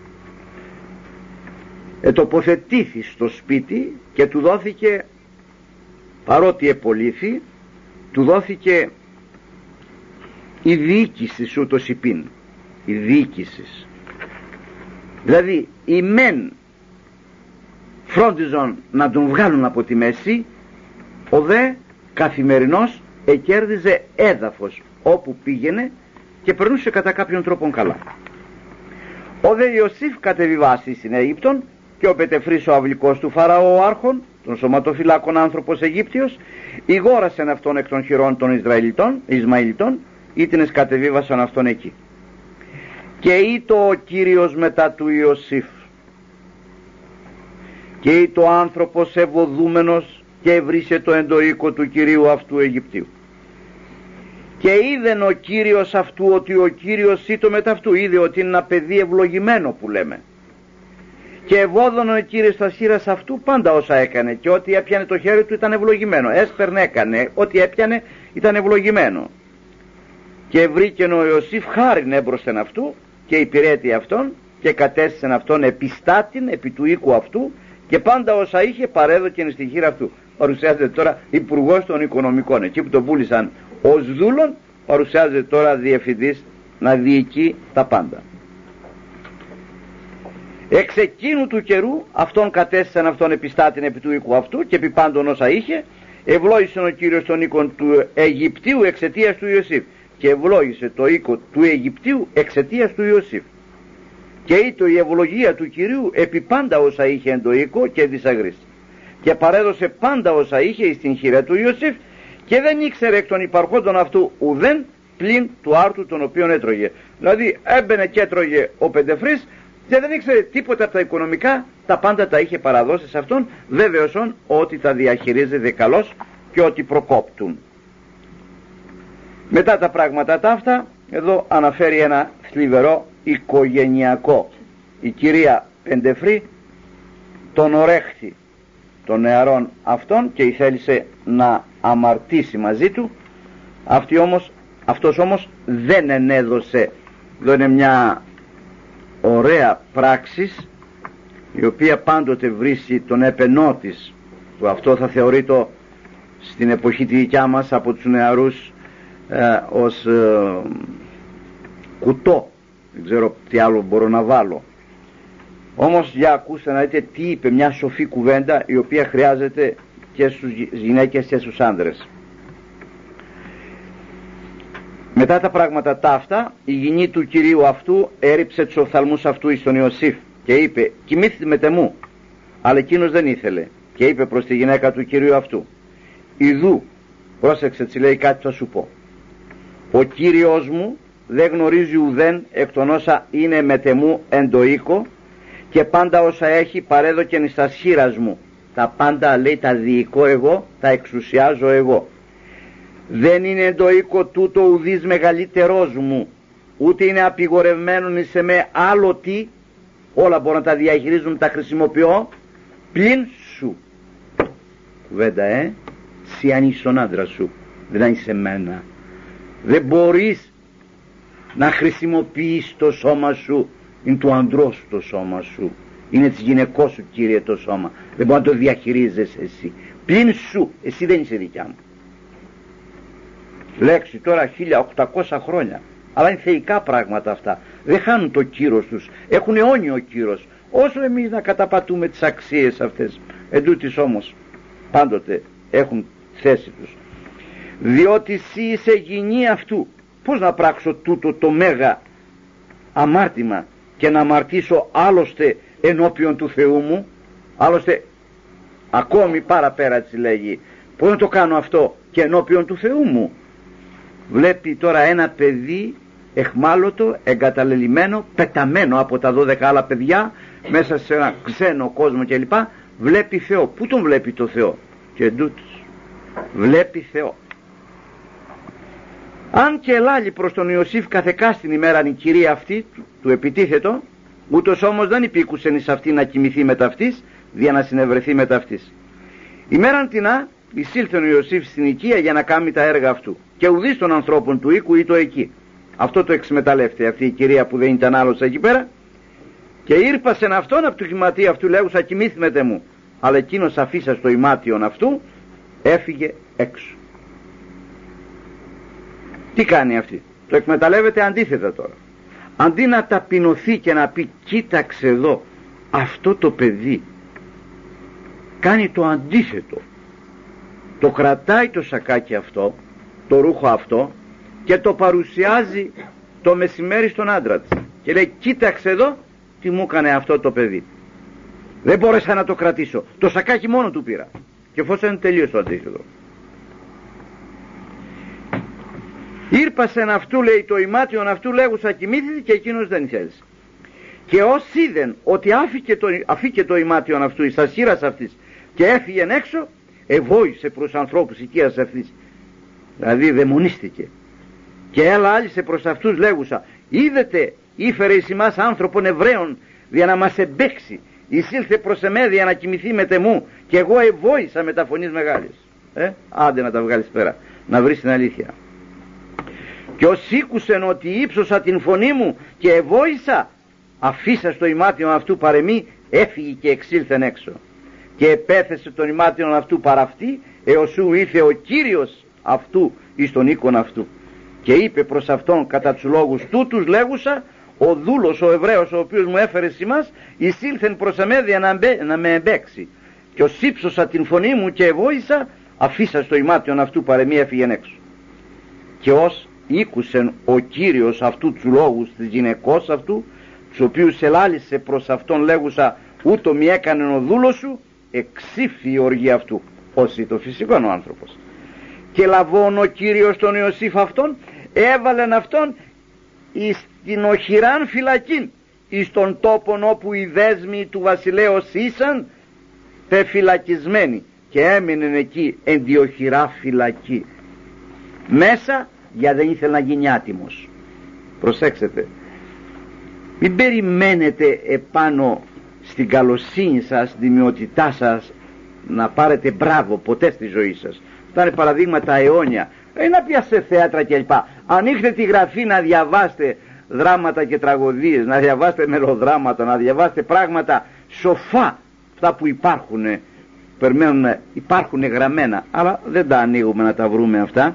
ετοποθετήθη στο σπίτι και του δόθηκε, παρότι επολύθη, του δόθηκε η διοίκηση ούτως υπήν, η διοίκηση. Δηλαδή οι μεν φρόντιζον να τον βγάλουν από τη μέση, ο δε καθημερινός εκέρδιζε έδαφος όπου πήγαινε και περνούσε κατά κάποιον τρόπο καλά. Ο δε Ιωσήφ κατεβιβάσει στην Αίγυπτον και ο Πετεφρής ο αυλικός του Φαραώ ο άρχον, των σωματοφυλάκων άνθρωπος Αιγύπτιος, ηγόρασεν αυτόν εκ των χειρών των Ισραηλιτών, Ισμαηλιτών, ήτινες κατεβίβασαν αυτόν εκεί. Και ήτο ο Κύριος μετά του Ιωσήφ, και ήτο άνθρωπος ευωδούμενος και εβρίσε το εν το οίκο του Κυρίου αυτού Αιγυπτίου. Και είδεν ο Κύριος αυτού ότι ο Κύριος ήτο μετά αυτού, είδε ότι είναι ένα παιδί ευλογημένο που λέμε. Και ευώδωνε ο Κύριος στα σύρας αυτού πάντα όσα έκανε, και ό,τι έπιανε το χέρι του ήταν ευλογημένο. Έσπερνε, έκανε, ό,τι έπιανε ήταν ευλογημένο. Και βρήκεν ο Ιωσήφ χάριν έμπροσθεν αυτού και υπηρέτη αυτόν και κατέστησεν αυτόν επιστάτην επί του οίκου αυτού, και πάντα όσα είχε παρέδοκεν στη χείρα αυτού. Παρουσιάζεται τώρα υπουργός των οικονομικών, εκεί που τον πούλησαν ως δούλον, παρουσιάζεται τώρα διευθυντής να διοικεί τα πάντα. Εξ εκείνου του καιρού αυτόν κατέστησαν αυτόν επιστάτην επί του οίκου αυτού και επί πάντων όσα είχε, ευλόγησε ο Κύριος τον οίκον του Αιγυπτίου εξαιτίας του Ιωσήφ, και ευλόγησε το οίκο του Αιγυπτίου εξαιτίας του Ιωσήφ. Και ήτο η ευλογία του Κυρίου επί πάντα όσα είχε εν το οίκο και δισαγρής, και παρέδωσε πάντα όσα είχε στην χείρα του Ιωσήφ, και δεν ήξερε εκ των υπαρχόντων αυτού ουδέν πλην του άρτου τον οποίον έτρωγε. Δηλαδή έμπαινε και έτρωγε ο Πεντεφρής και δεν ήξερε τίποτα από τα οικονομικά, τα πάντα τα είχε παραδώσει σε αυτόν, βέβαιος ότι τα διαχειρίζεται καλώς και ότι προκόπτουν. Μετά τα πράγματα τα αυτά, εδώ αναφέρει ένα θλιβερό οικογενειακό. Η κυρία Πεντεφρή τον ορέχθη των νεαρών αυτών και ήθελησε να αμαρτήσει μαζί του. Αυτή όμως, αυτός όμως δεν ενέδωσε. Εδώ είναι μια ωραία πράξη η οποία πάντοτε βρίσκει τον έπαινό της. Αυτό θα θεωρείται στην εποχή τη δικιά μας από τους νεαρούς ε, ως ε, κουτό. Δεν ξέρω τι άλλο μπορώ να βάλω. Όμως για ακούστε να δείτε τι είπε μια σοφή κουβέντα, η οποία χρειάζεται και στους γυναίκες και στους άντρες. Μετά τα πράγματα τα αυτά, η γυνή του Κυρίου αυτού έριψε τους οφθαλμούς αυτού εις τον Ιωσήφ και είπε, κοιμήθητε με τεμού. Αλλά εκείνος δεν ήθελε και είπε προς τη γυναίκα του Κυρίου αυτού, ιδού, πρόσεξε, τσι λέει, κάτι θα σου πω. Ο Κύριος μου δεν γνωρίζει ουδέν εκ των όσα είναι με τεμού εν το οίκο, και πάντα όσα έχει παρέδοκεν εις τα σχήρας μου. Τα πάντα, λέει, τα διοικώ εγώ, τα εξουσιάζω εγώ. Δεν είναι εν το οίκο τούτο ουδής μεγαλύτερός μου, ούτε είναι απειγορευμένον εις εμέ άλλο τι, όλα μπορώ να τα διαχειρίζουν, τα χρησιμοποιώ, πλην σου. κουβέντα, ε σι αν είσαι τον άντρα σου, δεν είσαι εμένα. Δεν μπορείς να χρησιμοποιείς το σώμα σου, είναι του ανδρός σου το σώμα σου, είναι της γυναικός σου, Κύριε, το σώμα. Δεν μπορεί να το διαχειρίζεσαι εσύ, πλην σου, εσύ δεν είσαι δικιά μου. Λέξη τώρα χίλια οκτακόσια χρόνια, αλλά είναι θεϊκά πράγματα αυτά, δεν χάνουν το κύρος τους, έχουν αιώνιο κύρος, όσο εμείς να καταπατούμε τις αξίες αυτές, εντούτοις όμως πάντοτε έχουν θέση τους. Διότι εσύ είσαι γυνή αυτού. Πώς να πράξω τούτο το μέγα αμάρτημα και να αμαρτήσω άλλωστε ενώπιον του Θεού μου, άλλωστε ακόμη παραπέρα έτσι λέγει, πώς να το κάνω αυτό και ενώπιον του Θεού μου. Βλέπει τώρα ένα παιδί εχμάλωτο, εγκαταλελειμμένο, πεταμένο από τα δώδεκα άλλα παιδιά μέσα σε ένα ξένο κόσμο κλπ. Βλέπει Θεό. Πού τον βλέπει το Θεό? Και εντούτοις βλέπει Θεό. Αν και ελάλει προς τον Ιωσήφ καθεκά στην ημέρα η κυρία αυτή του, του επιτίθετο, ούτως όμως δεν υπήκουσεν εις αυτή να κοιμηθεί μετ' αυτής, δια να συνευρεθεί μετ' αυτής. Ημέραν τινά εισήλθεν ο Ιωσήφ στην οικία για να κάνει τα έργα αυτού, και ουδείς των ανθρώπων του οίκου ή το εκεί. Αυτό το εξμεταλλεύεται αυτή η κυρία που δεν ήταν άλλος εκεί πέρα, και ήρπασεν αυτόν από του κυματί αυτού λέγουσα κοιμήθμετε μου, αλλά εκείνος αφήσα στο ημάτιον αυτού, έφυγε έξω. Τι κάνει αυτή? Το εκμεταλλεύεται αντίθετα τώρα. Αντί να ταπεινωθεί και να πει κοίταξε εδώ, αυτό το παιδί κάνει το αντίθετο. Το κρατάει το σακάκι αυτό, το ρούχο αυτό, και το παρουσιάζει το μεσημέρι στον άντρα της και λέει κοίταξε εδώ τι μου έκανε αυτό το παιδί. Δεν μπόρεσα να το κρατήσω, το σακάκι μόνο του πήρα, και εφόσον είναι τελείως το αντίθετο. Ήρπασεν αυτού, λέει, το ημάτιον αυτού λέγουσα κοιμήθηκε, και εκείνος δεν θέλησε. Και ως είδεν ότι άφηκε το, αφήκε το ημάτιον αυτού εις ασύρας αυτής και έφυγεν έξω, εβόησε προς ανθρώπους οικίας αυτής, δηλαδή δαιμονίστηκε, και έλα άλυσε προς αυτούς λέγουσα είδετε ήφερε εις ημάς άνθρωπον Εβραίων για να μας εμπέξει, εισήλθε προς εμέ για να κοιμηθεί με τεμού, και εγώ εβόησα με τα φωνής μεγάλης. ε, άντε να τα βγάλεις πέρα να βρεις την αλήθεια. Και ως ήκουσεν ότι ύψωσα την φωνή μου και εβόησα, αφήσα στο ημάτιον αυτού παρεμή, έφυγε και εξήλθεν έξω, και επέθεσε τον ημάτιον αυτού παραυτή, έως ου ήρθε ο Κύριος αυτού εις τον οίκον αυτού. Και είπε προς αυτόν κατά τους λόγους τούτους λέγουσα, ο δούλος ο Εβραίος ο οποίος μου έφερε σημάς εισήλθεν προς εμέδια να, μπε, να με εμπέξει, και ως ύψωσα την φωνή μου και εβόησα, αφήσα στο ημάτιον αυτού παρεμή, έφυγεν έξω. Και ως ήκουσεν ο Κύριος αυτού τους λόγους της γυναικός αυτού, τους οποίους ελάλησε προς αυτόν λέγουσα ούτω μη έκανε ο δούλος σου, εξήφθη η οργή αυτού, όσοι το φυσικό ο άνθρωπος. Και λαβών ο Κύριος τον Ιωσήφ αυτόν, έβαλεν αυτόν εις την οχυράν φυλακήν, εις τον τόπον όπου οι δέσμοι του βασιλέως ήσαν πεφυλακισμένοι, και έμεινε εκεί εν τη οχυρά φυλακή μέσα, για δεν ήθελε να γίνει άτιμος. Προσέξτε, μην περιμένετε επάνω στην καλοσύνη σας, στην τιμιότητά σας, να πάρετε μπράβο ποτέ στη ζωή σας. Αυτά είναι παραδείγματα αιώνια. Ε, να πιάστε θέατρα κλπ. Ανοίξτε τη γραφή να διαβάστε δράματα και τραγωδίες, να διαβάστε μελοδράματα, να διαβάστε πράγματα σοφά, αυτά που υπάρχουν, περιμένουν, υπάρχουν γραμμένα, αλλά δεν τα ανοίγουμε να τα βρούμε αυτά.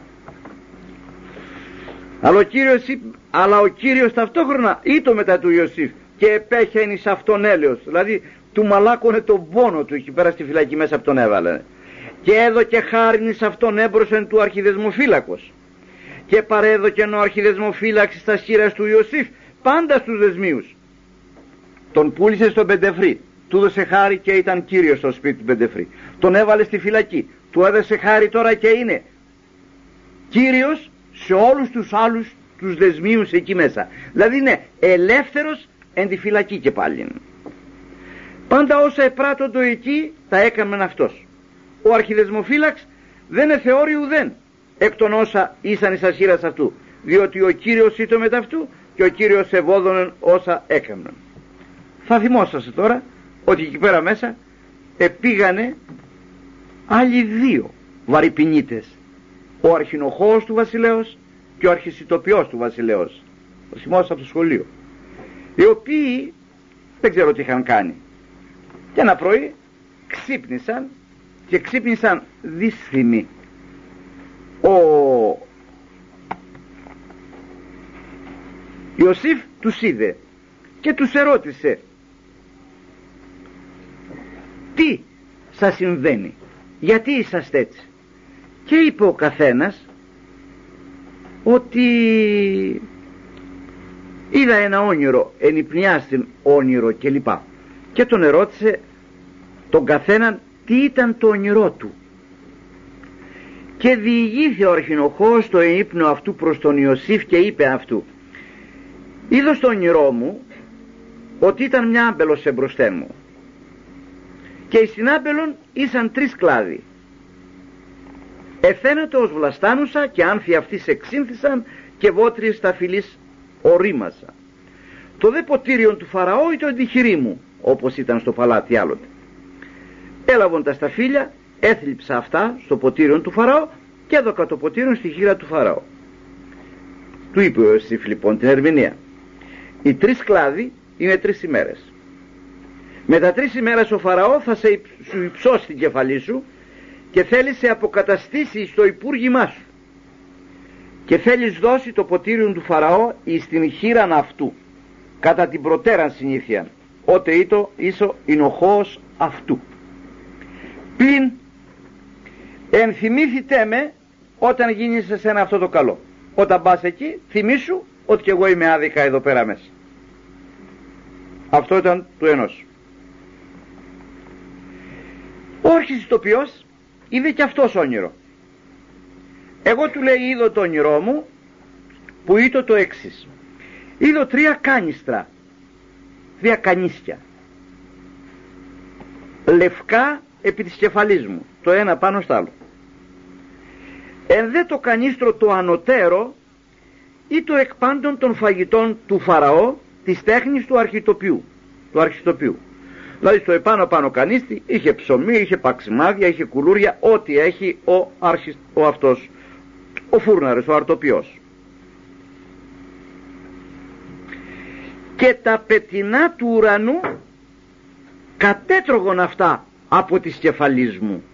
Αλλά ο Κύριος, αλλά ο Κύριος ταυτόχρονα ήτο μετά του Ιωσήφ και επέχεν εις αυτόν έλεος, δηλαδή του μαλάκωνε τον πόνο του εκεί πέρα στη φυλακή, μέσα από τον έβαλε, και έδωκε χάριν εις αυτόν έμπροσεν του αρχιδεσμοφύλακος, και παρέδωκεν ο αρχιδεσμοφύλαξης στα χείρας του Ιωσήφ πάντα στους δεσμίους. Τον πούλησε στον Πεντεφρή, του έδωσε χάρη και ήταν κύριος στο σπίτι του Πεντεφρή. Τον έβαλε στη φυλακή, του έδωσε χάρη τώρα και είναι κύριος σε όλους τους άλλους τους δεσμίους εκεί μέσα. Δηλαδή είναι ελεύθερος εν τη φυλακή και πάλι. Πάντα όσα επράττοντο εκεί τα έκαμεν αυτός. Ο αρχιδεσμοφύλαξ δεν εθεώρει ουδέν εκ των όσα ήσαν εις ασύρας αυτού, διότι ο Κύριος ήτο μετ' αυτού και ο Κύριος ευόδωνεν όσα έκαμεν. Θα θυμόσαστε τώρα ότι εκεί πέρα μέσα επήγανε άλλοι δύο βαρυπινίτες, ο αρχινοχώος του βασιλέως και ο αρχισιτοποιός του βασιλέως, ο θυμός από το σχολείο, οι οποίοι δεν ξέρω τι είχαν κάνει, και ένα πρωί ξύπνησαν και ξύπνησαν δύσθυμοι. Ο Ιωσήφ τους είδε και τους ερώτησε, τι σας συμβαίνει, γιατί είσαστε έτσι? Και είπε ο καθένας ότι είδα ένα όνειρο, ενυπνιάστην όνειρο κλπ. Και τον ερώτησε τον καθέναν τι ήταν το όνειρό του. Και διηγήθη ο αρχινοχώος το ύπνο αυτού προς τον Ιωσήφ και είπε αυτού, είδω στο όνειρό μου ότι ήταν μια άμπελος εμπροστέ μου και εις την άμπελον ήσαν τρεις κλάδοι. Εφαίνεται ως βλαστάνουσα και άνθη αυτής εξήνθησαν και βότριες τα φυλής ορίμασα. Το δε ποτήριον του Φαραώ ήταν τη χειρή μου, όπως ήταν στο παλάτι άλλοτε. Έλαβον τα σταφύλια, έθλιψα αυτά στο ποτήριον του Φαραώ και έδωκα το ποτήριον στη χείρα του Φαραώ. Του είπε ο Ιωσήφ λοιπόν την ερμηνεία. Οι τρεις κλάδοι είναι τρεις ημέρες. Με τα τρεις ημέρες ο Φαραώ θα σε σου υψώσει την κεφαλή σου και θέλει σε αποκαταστήσει στο υπούργημά σου και θέλεις δώσει το ποτήριον του Φαραώ εις την χείραν αυτού κατά την προτέραν συνήθεια, ότε ήτο ίσο εινοχώος αυτού. Πλην ενθυμήθητε με όταν γίνεις σε σένα αυτό το καλό. Όταν πας εκεί θυμήσου ότι και εγώ είμαι άδικα εδώ πέρα μέσα. Αυτό ήταν του ενός. Ο αρχισιτοποιός είδε και αυτός όνειρο. Εγώ του λέει είδω το όνειρό μου που είδω το εξής. Είδω τρία κάνιστρα, τρία κανίστια, λευκά επί της κεφαλής μου, το ένα πάνω στο άλλο. Εν δε το κανίστρο το ανωτέρω ή το εκπάντων των φαγητών του Φαραώ της τέχνης του αρχιτοποιού, του αρχιτοποιού. Δηλαδή στο επάνω πάνω κανίστη είχε ψωμί, είχε παξιμάδια, είχε κουλούρια, ό,τι έχει ο, αρχι, ο αυτός, ο φούρναρης, ο αρτοποιός. Και τα πετεινά του ουρανού κατέτρωγον αυτά από της κεφαλής μου.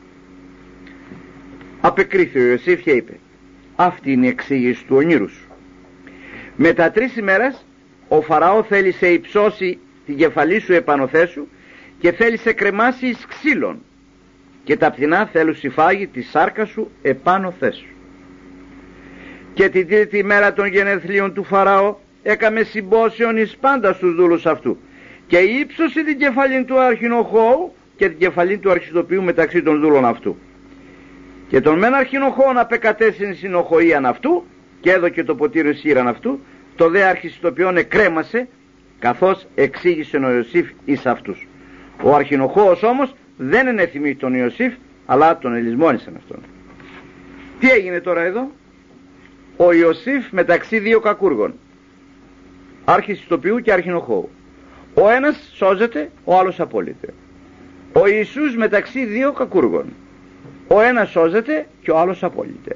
Απεκρίθη ο Ιωσήφ και είπε, αυτή είναι η εξήγηση του ονείρου σου. Μετά τρεις ημέρες ο Φαραώ θέλει σε υψώσει την κεφαλή σου επάνω θέσου και θέλει σε κρεμάσει εις ξύλων και τα πτηνά θέλουν συφάγει τη σάρκα σου επάνω θέσου. Και την τρίτη ημέρα των γενεθλίων του Φαραώ έκαμε συμπόσιον εις πάντα στους δούλους αυτού και ύψωσε την κεφαλή του αρχινοχώου και την κεφαλή του αρχισιτοποιού μεταξύ των δούλων αυτού. Και τον μεν αρχινοχώον απεκατέστην συνοχοίαν αυτού και έδωκε το ποτήρι σύραν αυτού, το δε αρχισιτοποιόν εκρέμασε, καθώς εξήγησε ο Ιωσήφ εις αυτούς. Ο αρχινοχώος όμως δεν ενεθυμεί τον Ιωσήφ, αλλά τον ελισμόνησαν αυτόν. Τι έγινε τώρα εδώ? Ο Ιωσήφ μεταξύ δύο κακούργων, αρχισιτοποιού και αρχινοχώου. Ο ένας σώζεται, ο άλλος απόλυται. Ο Ιησούς μεταξύ δύο κακούργων, ο ένας σώζεται και ο άλλος απόλυται.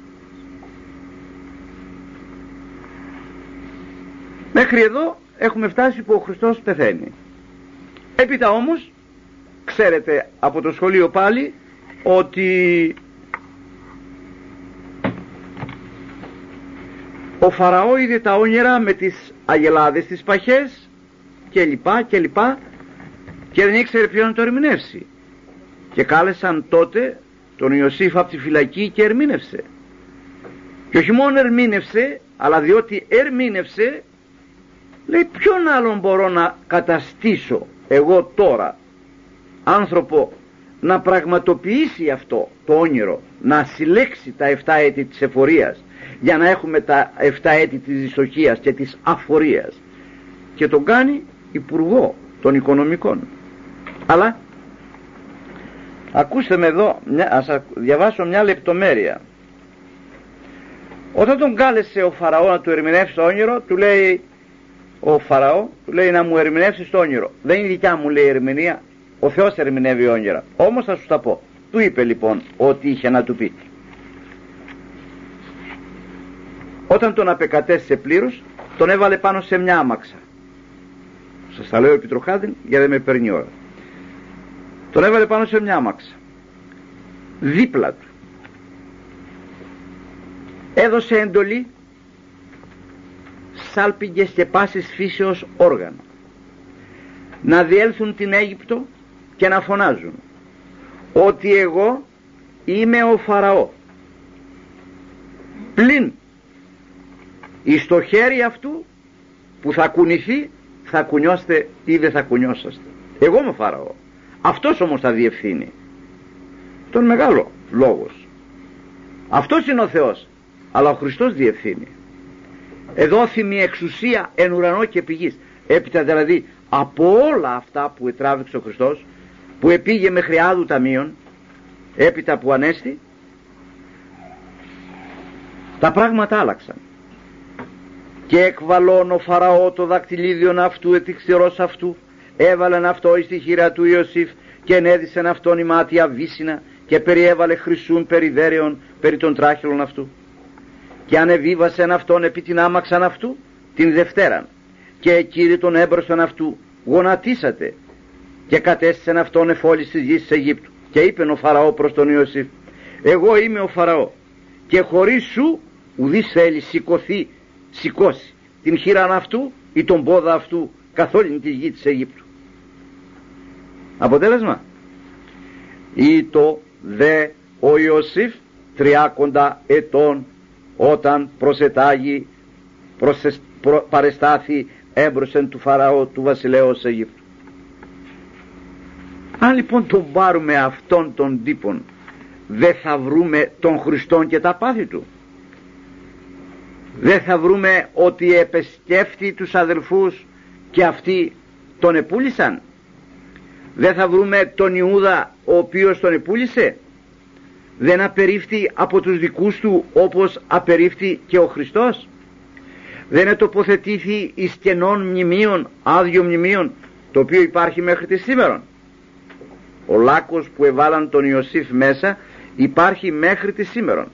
Μέχρι εδώ έχουμε φτάσει που ο Χριστός πεθαίνει. Έπειτα όμως ξέρετε από το σχολείο πάλι ότι ο Φαραώ είδε τα όνειρα με τις αγελάδες, τις παχές και λοιπά και λοιπά και δεν ήξερε ποιον να το ερμηνεύσει και κάλεσαν τότε τον Ιωσήφ από τη φυλακή και ερμήνευσε. Και όχι μόνο ερμήνευσε, αλλά διότι ερμήνευσε, λέει ποιον άλλον μπορώ να καταστήσω εγώ τώρα άνθρωπο να πραγματοποιήσει αυτό το όνειρο, να συλλέξει τα εφτά έτη της εφορίας για να έχουμε τα εφτά έτη της δυστοχίας και της αφορίας, και τον κάνει υπουργό των οικονομικών. Αλλά ακούστε με εδώ, ας διαβάσω μια λεπτομέρεια. Όταν τον κάλεσε ο Φαραώ να του ερμηνεύσει το όνειρο, του λέει ο Φαραώ, του λέει να μου ερμηνεύσεις το όνειρο. Δεν είναι δικιά μου, λέει, ερμηνεία, ο Θεός ερμηνεύει όνειρα. Όμως θα σου τα πω. Του είπε λοιπόν ό,τι είχε να του πει. Όταν τον απεκατέστησε πλήρως, τον έβαλε πάνω σε μια άμαξα. Σας τα λέω επί τροχάδιν, για δεν με παίρνει ώρα. Τον έβαλε πάνω σε μια άμαξα, δίπλα του έδωσε εντολή σάλπιγγες και πάσης φύσεως όργανα να διέλθουν την Αίγυπτο και να φωνάζουν ότι εγώ είμαι ο Φαραώ, πλην εις το χέρι αυτού που θα κουνηθεί θα κουνιώστε ή δεν θα κουνιώσαστε. Εγώ είμαι ο Φαραώ. Αυτός όμως θα διευθύνει. Τον μεγάλο λόγος. Αυτός είναι ο Θεός, αλλά ο Χριστός διευθύνει. Εδόθη εξουσία εν ουρανό και πηγής. Έπειτα δηλαδή από όλα αυτά που ετράβηξε ο Χριστός, που επήγε μέχρι άδου ταμείων, έπειτα που ανέστη, τα πράγματα άλλαξαν. Και εκβαλών ο Φαραώ το δακτυλίδιον αυτού ετιξτερός αυτού, έβαλεν αυτό εις τη χείρα του Ιωσήφ και ενέδισεν αυτόν η μάτια βύσινα και περιέβαλε χρυσούν περιδέρεων περί των τράχυλων αυτού και ανεβίβασεν αυτόν επί την άμαξαν αυτού την Δευτέραν και εκείρη τον έμπροσθεν αυτού γονατίσατε και κατέστησεν αυτόν εφόλης της γης της Αιγύπτου και είπεν ο Φαραώ προς τον Ιωσήφ, εγώ είμαι ο Φαραώ και χωρίς σου ουδής θέλει σηκωθεί, σηκώσει την χείραν αυτού ή τον πόδα αυτού καθ' όλη τη γη της Αιγύπτου. Αποτέλεσμα, ήτο δε ο Ιωσήφ τριάκοντα ετών όταν προσετάγει προσεσ, προ, παρεστάθη έμπροσεν του Φαραώ του βασιλέως Αιγύπτου. Αν λοιπόν τον πάρουμε αυτόν τον τύπον, δεν θα βρούμε τον Χριστόν και τα πάθη του? Δεν θα βρούμε ότι επεσκέφθη τους αδελφούς και αυτοί τον επούλησαν? Δεν θα βρούμε τον Ιούδα ο οποίος τον επούλησε? Δεν απερίφθη από τους δικούς του όπως απερίφθη και ο Χριστός? Δεν ετοποθετήθη εις κενών μνημείων, άδειο μνημείων, το οποίο υπάρχει μέχρι τη σήμερα? Ο λάκκος που εβάλαν τον Ιωσήφ μέσα υπάρχει μέχρι τη σήμερα.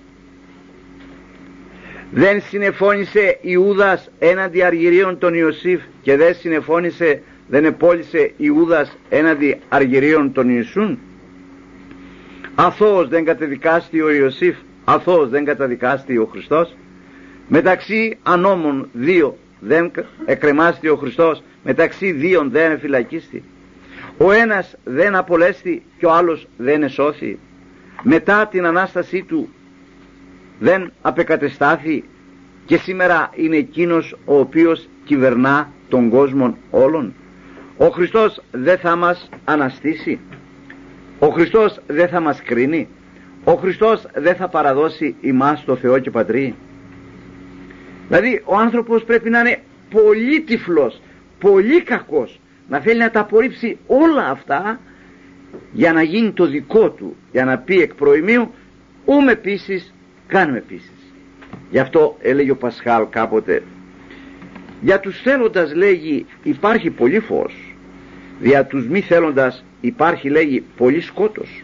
Δεν συνεφώνησε Ιούδας έναντι αργυρίων τον Ιωσήφ και δεν συνεφώνησε, δεν επόλυσε Ιούδας έναντι αργυρίων τον Ιησούν? Αθώος δεν καταδικάστη ο Ιωσήφ, αθώος δεν καταδικάστη ο Χριστός? Μεταξύ ανώμων δύο δεν εκρεμάστη ο Χριστός, μεταξύ δύο δεν εφυλακίστη? Ο ένας δεν απολέστη και ο άλλος δεν εσώθη? Μετά την Ανάστασή του δεν απεκατεστάθη και σήμερα είναι εκείνος ο οποίος κυβερνά τον κόσμο όλων? Ο Χριστός δεν θα μας αναστήσει? Ο Χριστός δεν θα μας κρίνει? Ο Χριστός δεν θα παραδώσει ημάς το Θεό και Πατρί? Δηλαδή ο άνθρωπος πρέπει να είναι πολύ τυφλός, πολύ κακός, να θέλει να τα απορρίψει όλα αυτά για να γίνει το δικό του, για να πει εκ προημίου ούμε επίσης, κάνουμε επίσης. Γι' αυτό έλεγε ο Πασχάλ κάποτε, για τους θέλοντας λέγει υπάρχει πολύ φως, δια τους μη θέλοντας υπάρχει λέγει πολύ σκότος.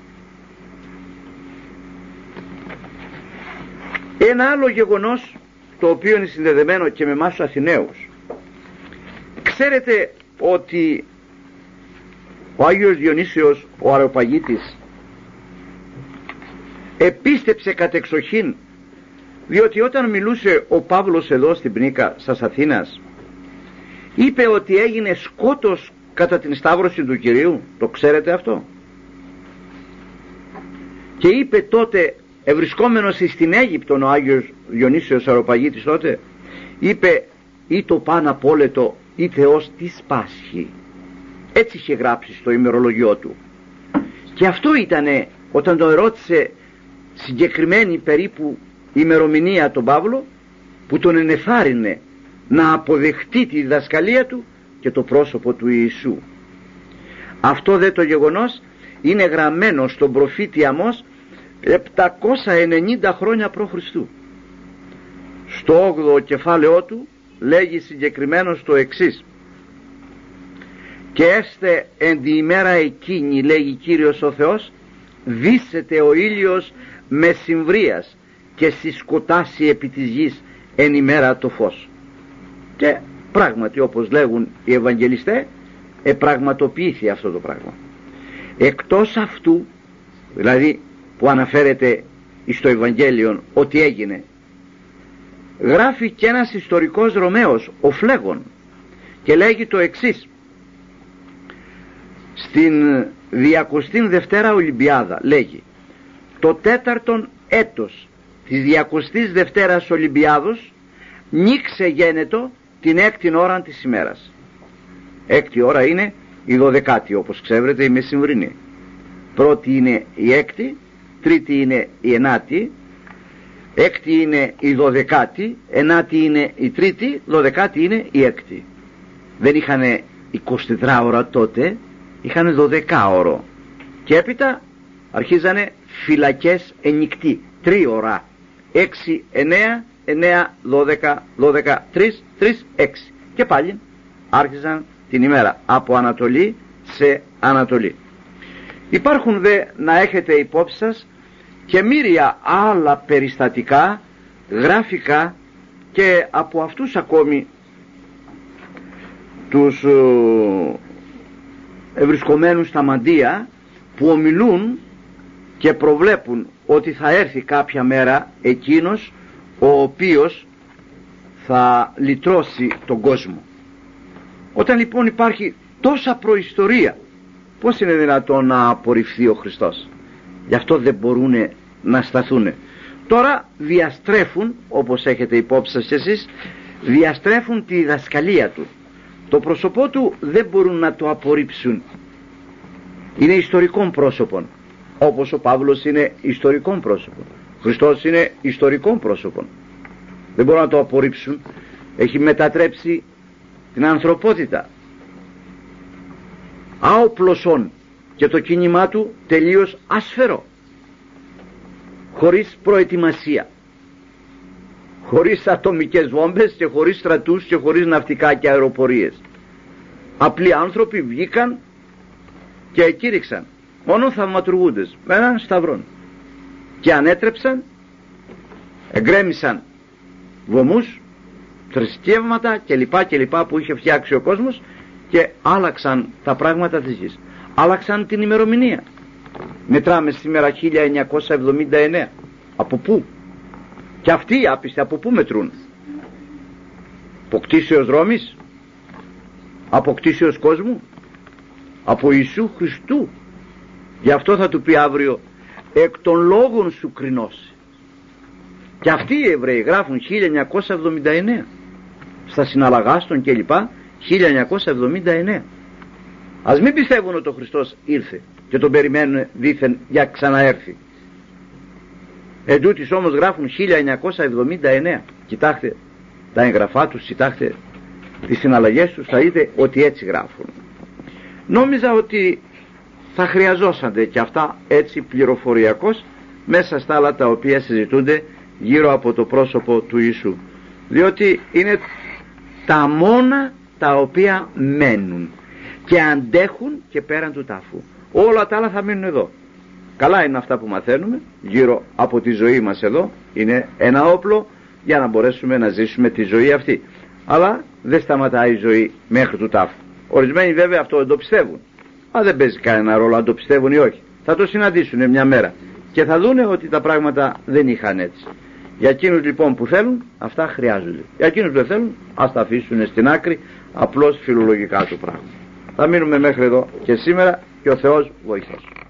Ένα άλλο γεγονός το οποίο είναι συνδεδεμένο και με εμάς τους Αθηναίους. Ξέρετε ότι ο Άγιος Διονύσιος ο Αreopagitης επίστεψε κατεξοχήν, διότι όταν μιλούσε ο Παύλος εδώ στην Πνίκα σας Αθήνας, είπε ότι έγινε σκότος κατά την σταύρωση του Κυρίου. Το ξέρετε αυτό? Και είπε τότε, ευρισκόμενος στην Αίγυπτον ο Άγιος Διονύσιος Areopagitης τότε, είπε ή το παν απόλετο ή Θεός της Πάσχη. Έτσι είχε γράψει στο ημερολογιό του. Και αυτό ήτανε όταν τον ρώτησε συγκεκριμένη περίπου ημερομηνία τον Παύλο, που τον ενεθάρρυνε να αποδεχτεί τη διδασκαλία του και το πρόσωπο του Ιησού. Αυτό δε το γεγονός είναι γραμμένο στον προφήτη Αμώς επτακόσια ενενήντα χρόνια προ Χριστού. Στο όγδοο κεφάλαιό του λέγει συγκεκριμένος το εξής: και έστε εν τη ημέρα εκείνη, λέγει Κύριος ο Θεός, βύσσεται ο ήλιος με συμβρίας και συσκοτάσει επί της γης εν ημέρα το φως. Και πράγματι, όπως λέγουν οι Ευαγγελιστές, επραγματοποιήθη αυτό το πράγμα. Εκτός αυτού, δηλαδή που αναφέρεται στο Ευαγγέλιο ότι έγινε, γράφει και ένας ιστορικός Ρωμαίος, ο Φλέγον, και λέγει το εξής: στην διακοστή δευτέρα Ολυμπιάδα, λέγει, το τέταρτον έτος της διακοστής δευτέρας Ολυμπιάδος νίξε γένετο την έκτη ώρα της ημέρας. Έκτη ώρα είναι η δωδεκάτη, όπως ξέρετε, η μεσημβρινή. Πρώτη είναι η έκτη, τρίτη είναι η ενάτη, έκτη είναι η δωδεκάτη, ενάτη είναι η τρίτη, δωδεκάτη είναι η έκτη. Δεν είχαν εικοσιτετρά ώρα τότε, είχαν δωδεκά ώρα. Και έπειτα αρχίζανε φυλακές ενικτή, τρίωρα, έξι, εννέα, εννέα, δώδεκα, δώδεκα, τρεις, τρεις, έξι. Και πάλι άρχιζαν την ημέρα από Ανατολή σε Ανατολή. Υπάρχουν δε, να έχετε υπόψη σας, και μύρια άλλα περιστατικά γράφικα και από αυτούς ακόμη τους ευρισκομένους στα μαντεία, που ομιλούν και προβλέπουν ότι θα έρθει κάποια μέρα εκείνος ο οποίος θα λυτρώσει τον κόσμο. Όταν λοιπόν υπάρχει τόσα προϊστορία, πώς είναι δυνατόν να απορριφθεί ο Χριστός? Γι' αυτό δεν μπορούν να σταθούν. Τώρα διαστρέφουν, όπως έχετε υπόψη σας εσείς, διαστρέφουν τη διδασκαλία του. Το πρόσωπό του δεν μπορούν να το απορρίψουν. Είναι ιστορικών πρόσωπων, όπως ο Παύλος είναι ιστορικών πρόσωπων. Ο Χριστός είναι ιστορικών πρόσωπων. Δεν μπορούν να το απορρίψουν. Έχει μετατρέψει την ανθρωπότητα άοπλωσον και το κίνημά του τελείως άσφαιρο, χωρίς προετοιμασία, χωρίς ατομικές βόμβες και χωρίς στρατούς και χωρίς ναυτικά και αεροπορίες. Απλοί άνθρωποι βγήκαν και εκήρυξαν, μόνο θαυματουργούντες με έναν σταυρόν, και ανέτρεψαν, εγκρέμισαν βωμούς, θρησκεύματα κλπ κλπ που είχε φτιάξει ο κόσμος, και άλλαξαν τα πράγματα της γης. Άλλαξαν την ημερομηνία. Μετράμε σήμερα χίλια εννιακόσια εβδομήντα εννέα. Από πού? Και αυτοί οι άπιστοι από πού μετρούν? Από κτήσεως Ρώμης? Από κτήσεως κόσμου? Από Ιησού Χριστού? Γι' αυτό θα του πει αύριο, εκ των λόγων σου κρινώσει. Και αυτοί οι Εβραίοι γράφουν χίλια εννιακόσια εβδομήντα εννέα στα συναλλαγάστων και λοιπά, χίλια εννιακόσια εβδομήντα εννέα. Ας μην πιστεύουν ότι ο Χριστός ήρθε και τον περιμένουν δήθεν για ξαναέρθει. Εν τούτοις όμως γράφουν χίλια εννιακόσια εβδομήντα εννέα. Κοιτάξτε τα εγγραφά τους, κοιτάξτε τις συναλλαγές τους, θα δείτε ότι έτσι γράφουν. Νόμιζα ότι θα χρειαζόσανται και αυτά έτσι πληροφοριακώς μέσα στα άλλα τα οποία συζητούνται γύρω από το πρόσωπο του Ιησού, διότι είναι τα μόνα τα οποία μένουν και αντέχουν και πέραν του τάφου. Όλα τα άλλα θα μείνουν εδώ. Καλά είναι αυτά που μαθαίνουμε γύρω από τη ζωή μας εδώ, είναι ένα όπλο για να μπορέσουμε να ζήσουμε τη ζωή αυτή, αλλά δεν σταματάει η ζωή μέχρι του τάφου. Ορισμένοι βέβαια αυτό δεν το πιστεύουν, αλλά δεν παίζει κανένα ρόλο αν το πιστεύουν ή όχι. Θα το συναντήσουν μια μέρα και θα δούνε ότι τα πράγματα δεν είχαν έτσι. Για εκείνους λοιπόν που θέλουν, αυτά χρειάζονται. Για εκείνους που δεν θέλουν, ας τα αφήσουν στην άκρη, απλώς φιλολογικά του πράγμα. Θα μείνουμε μέχρι εδώ και σήμερα, και ο Θεός βοηθός.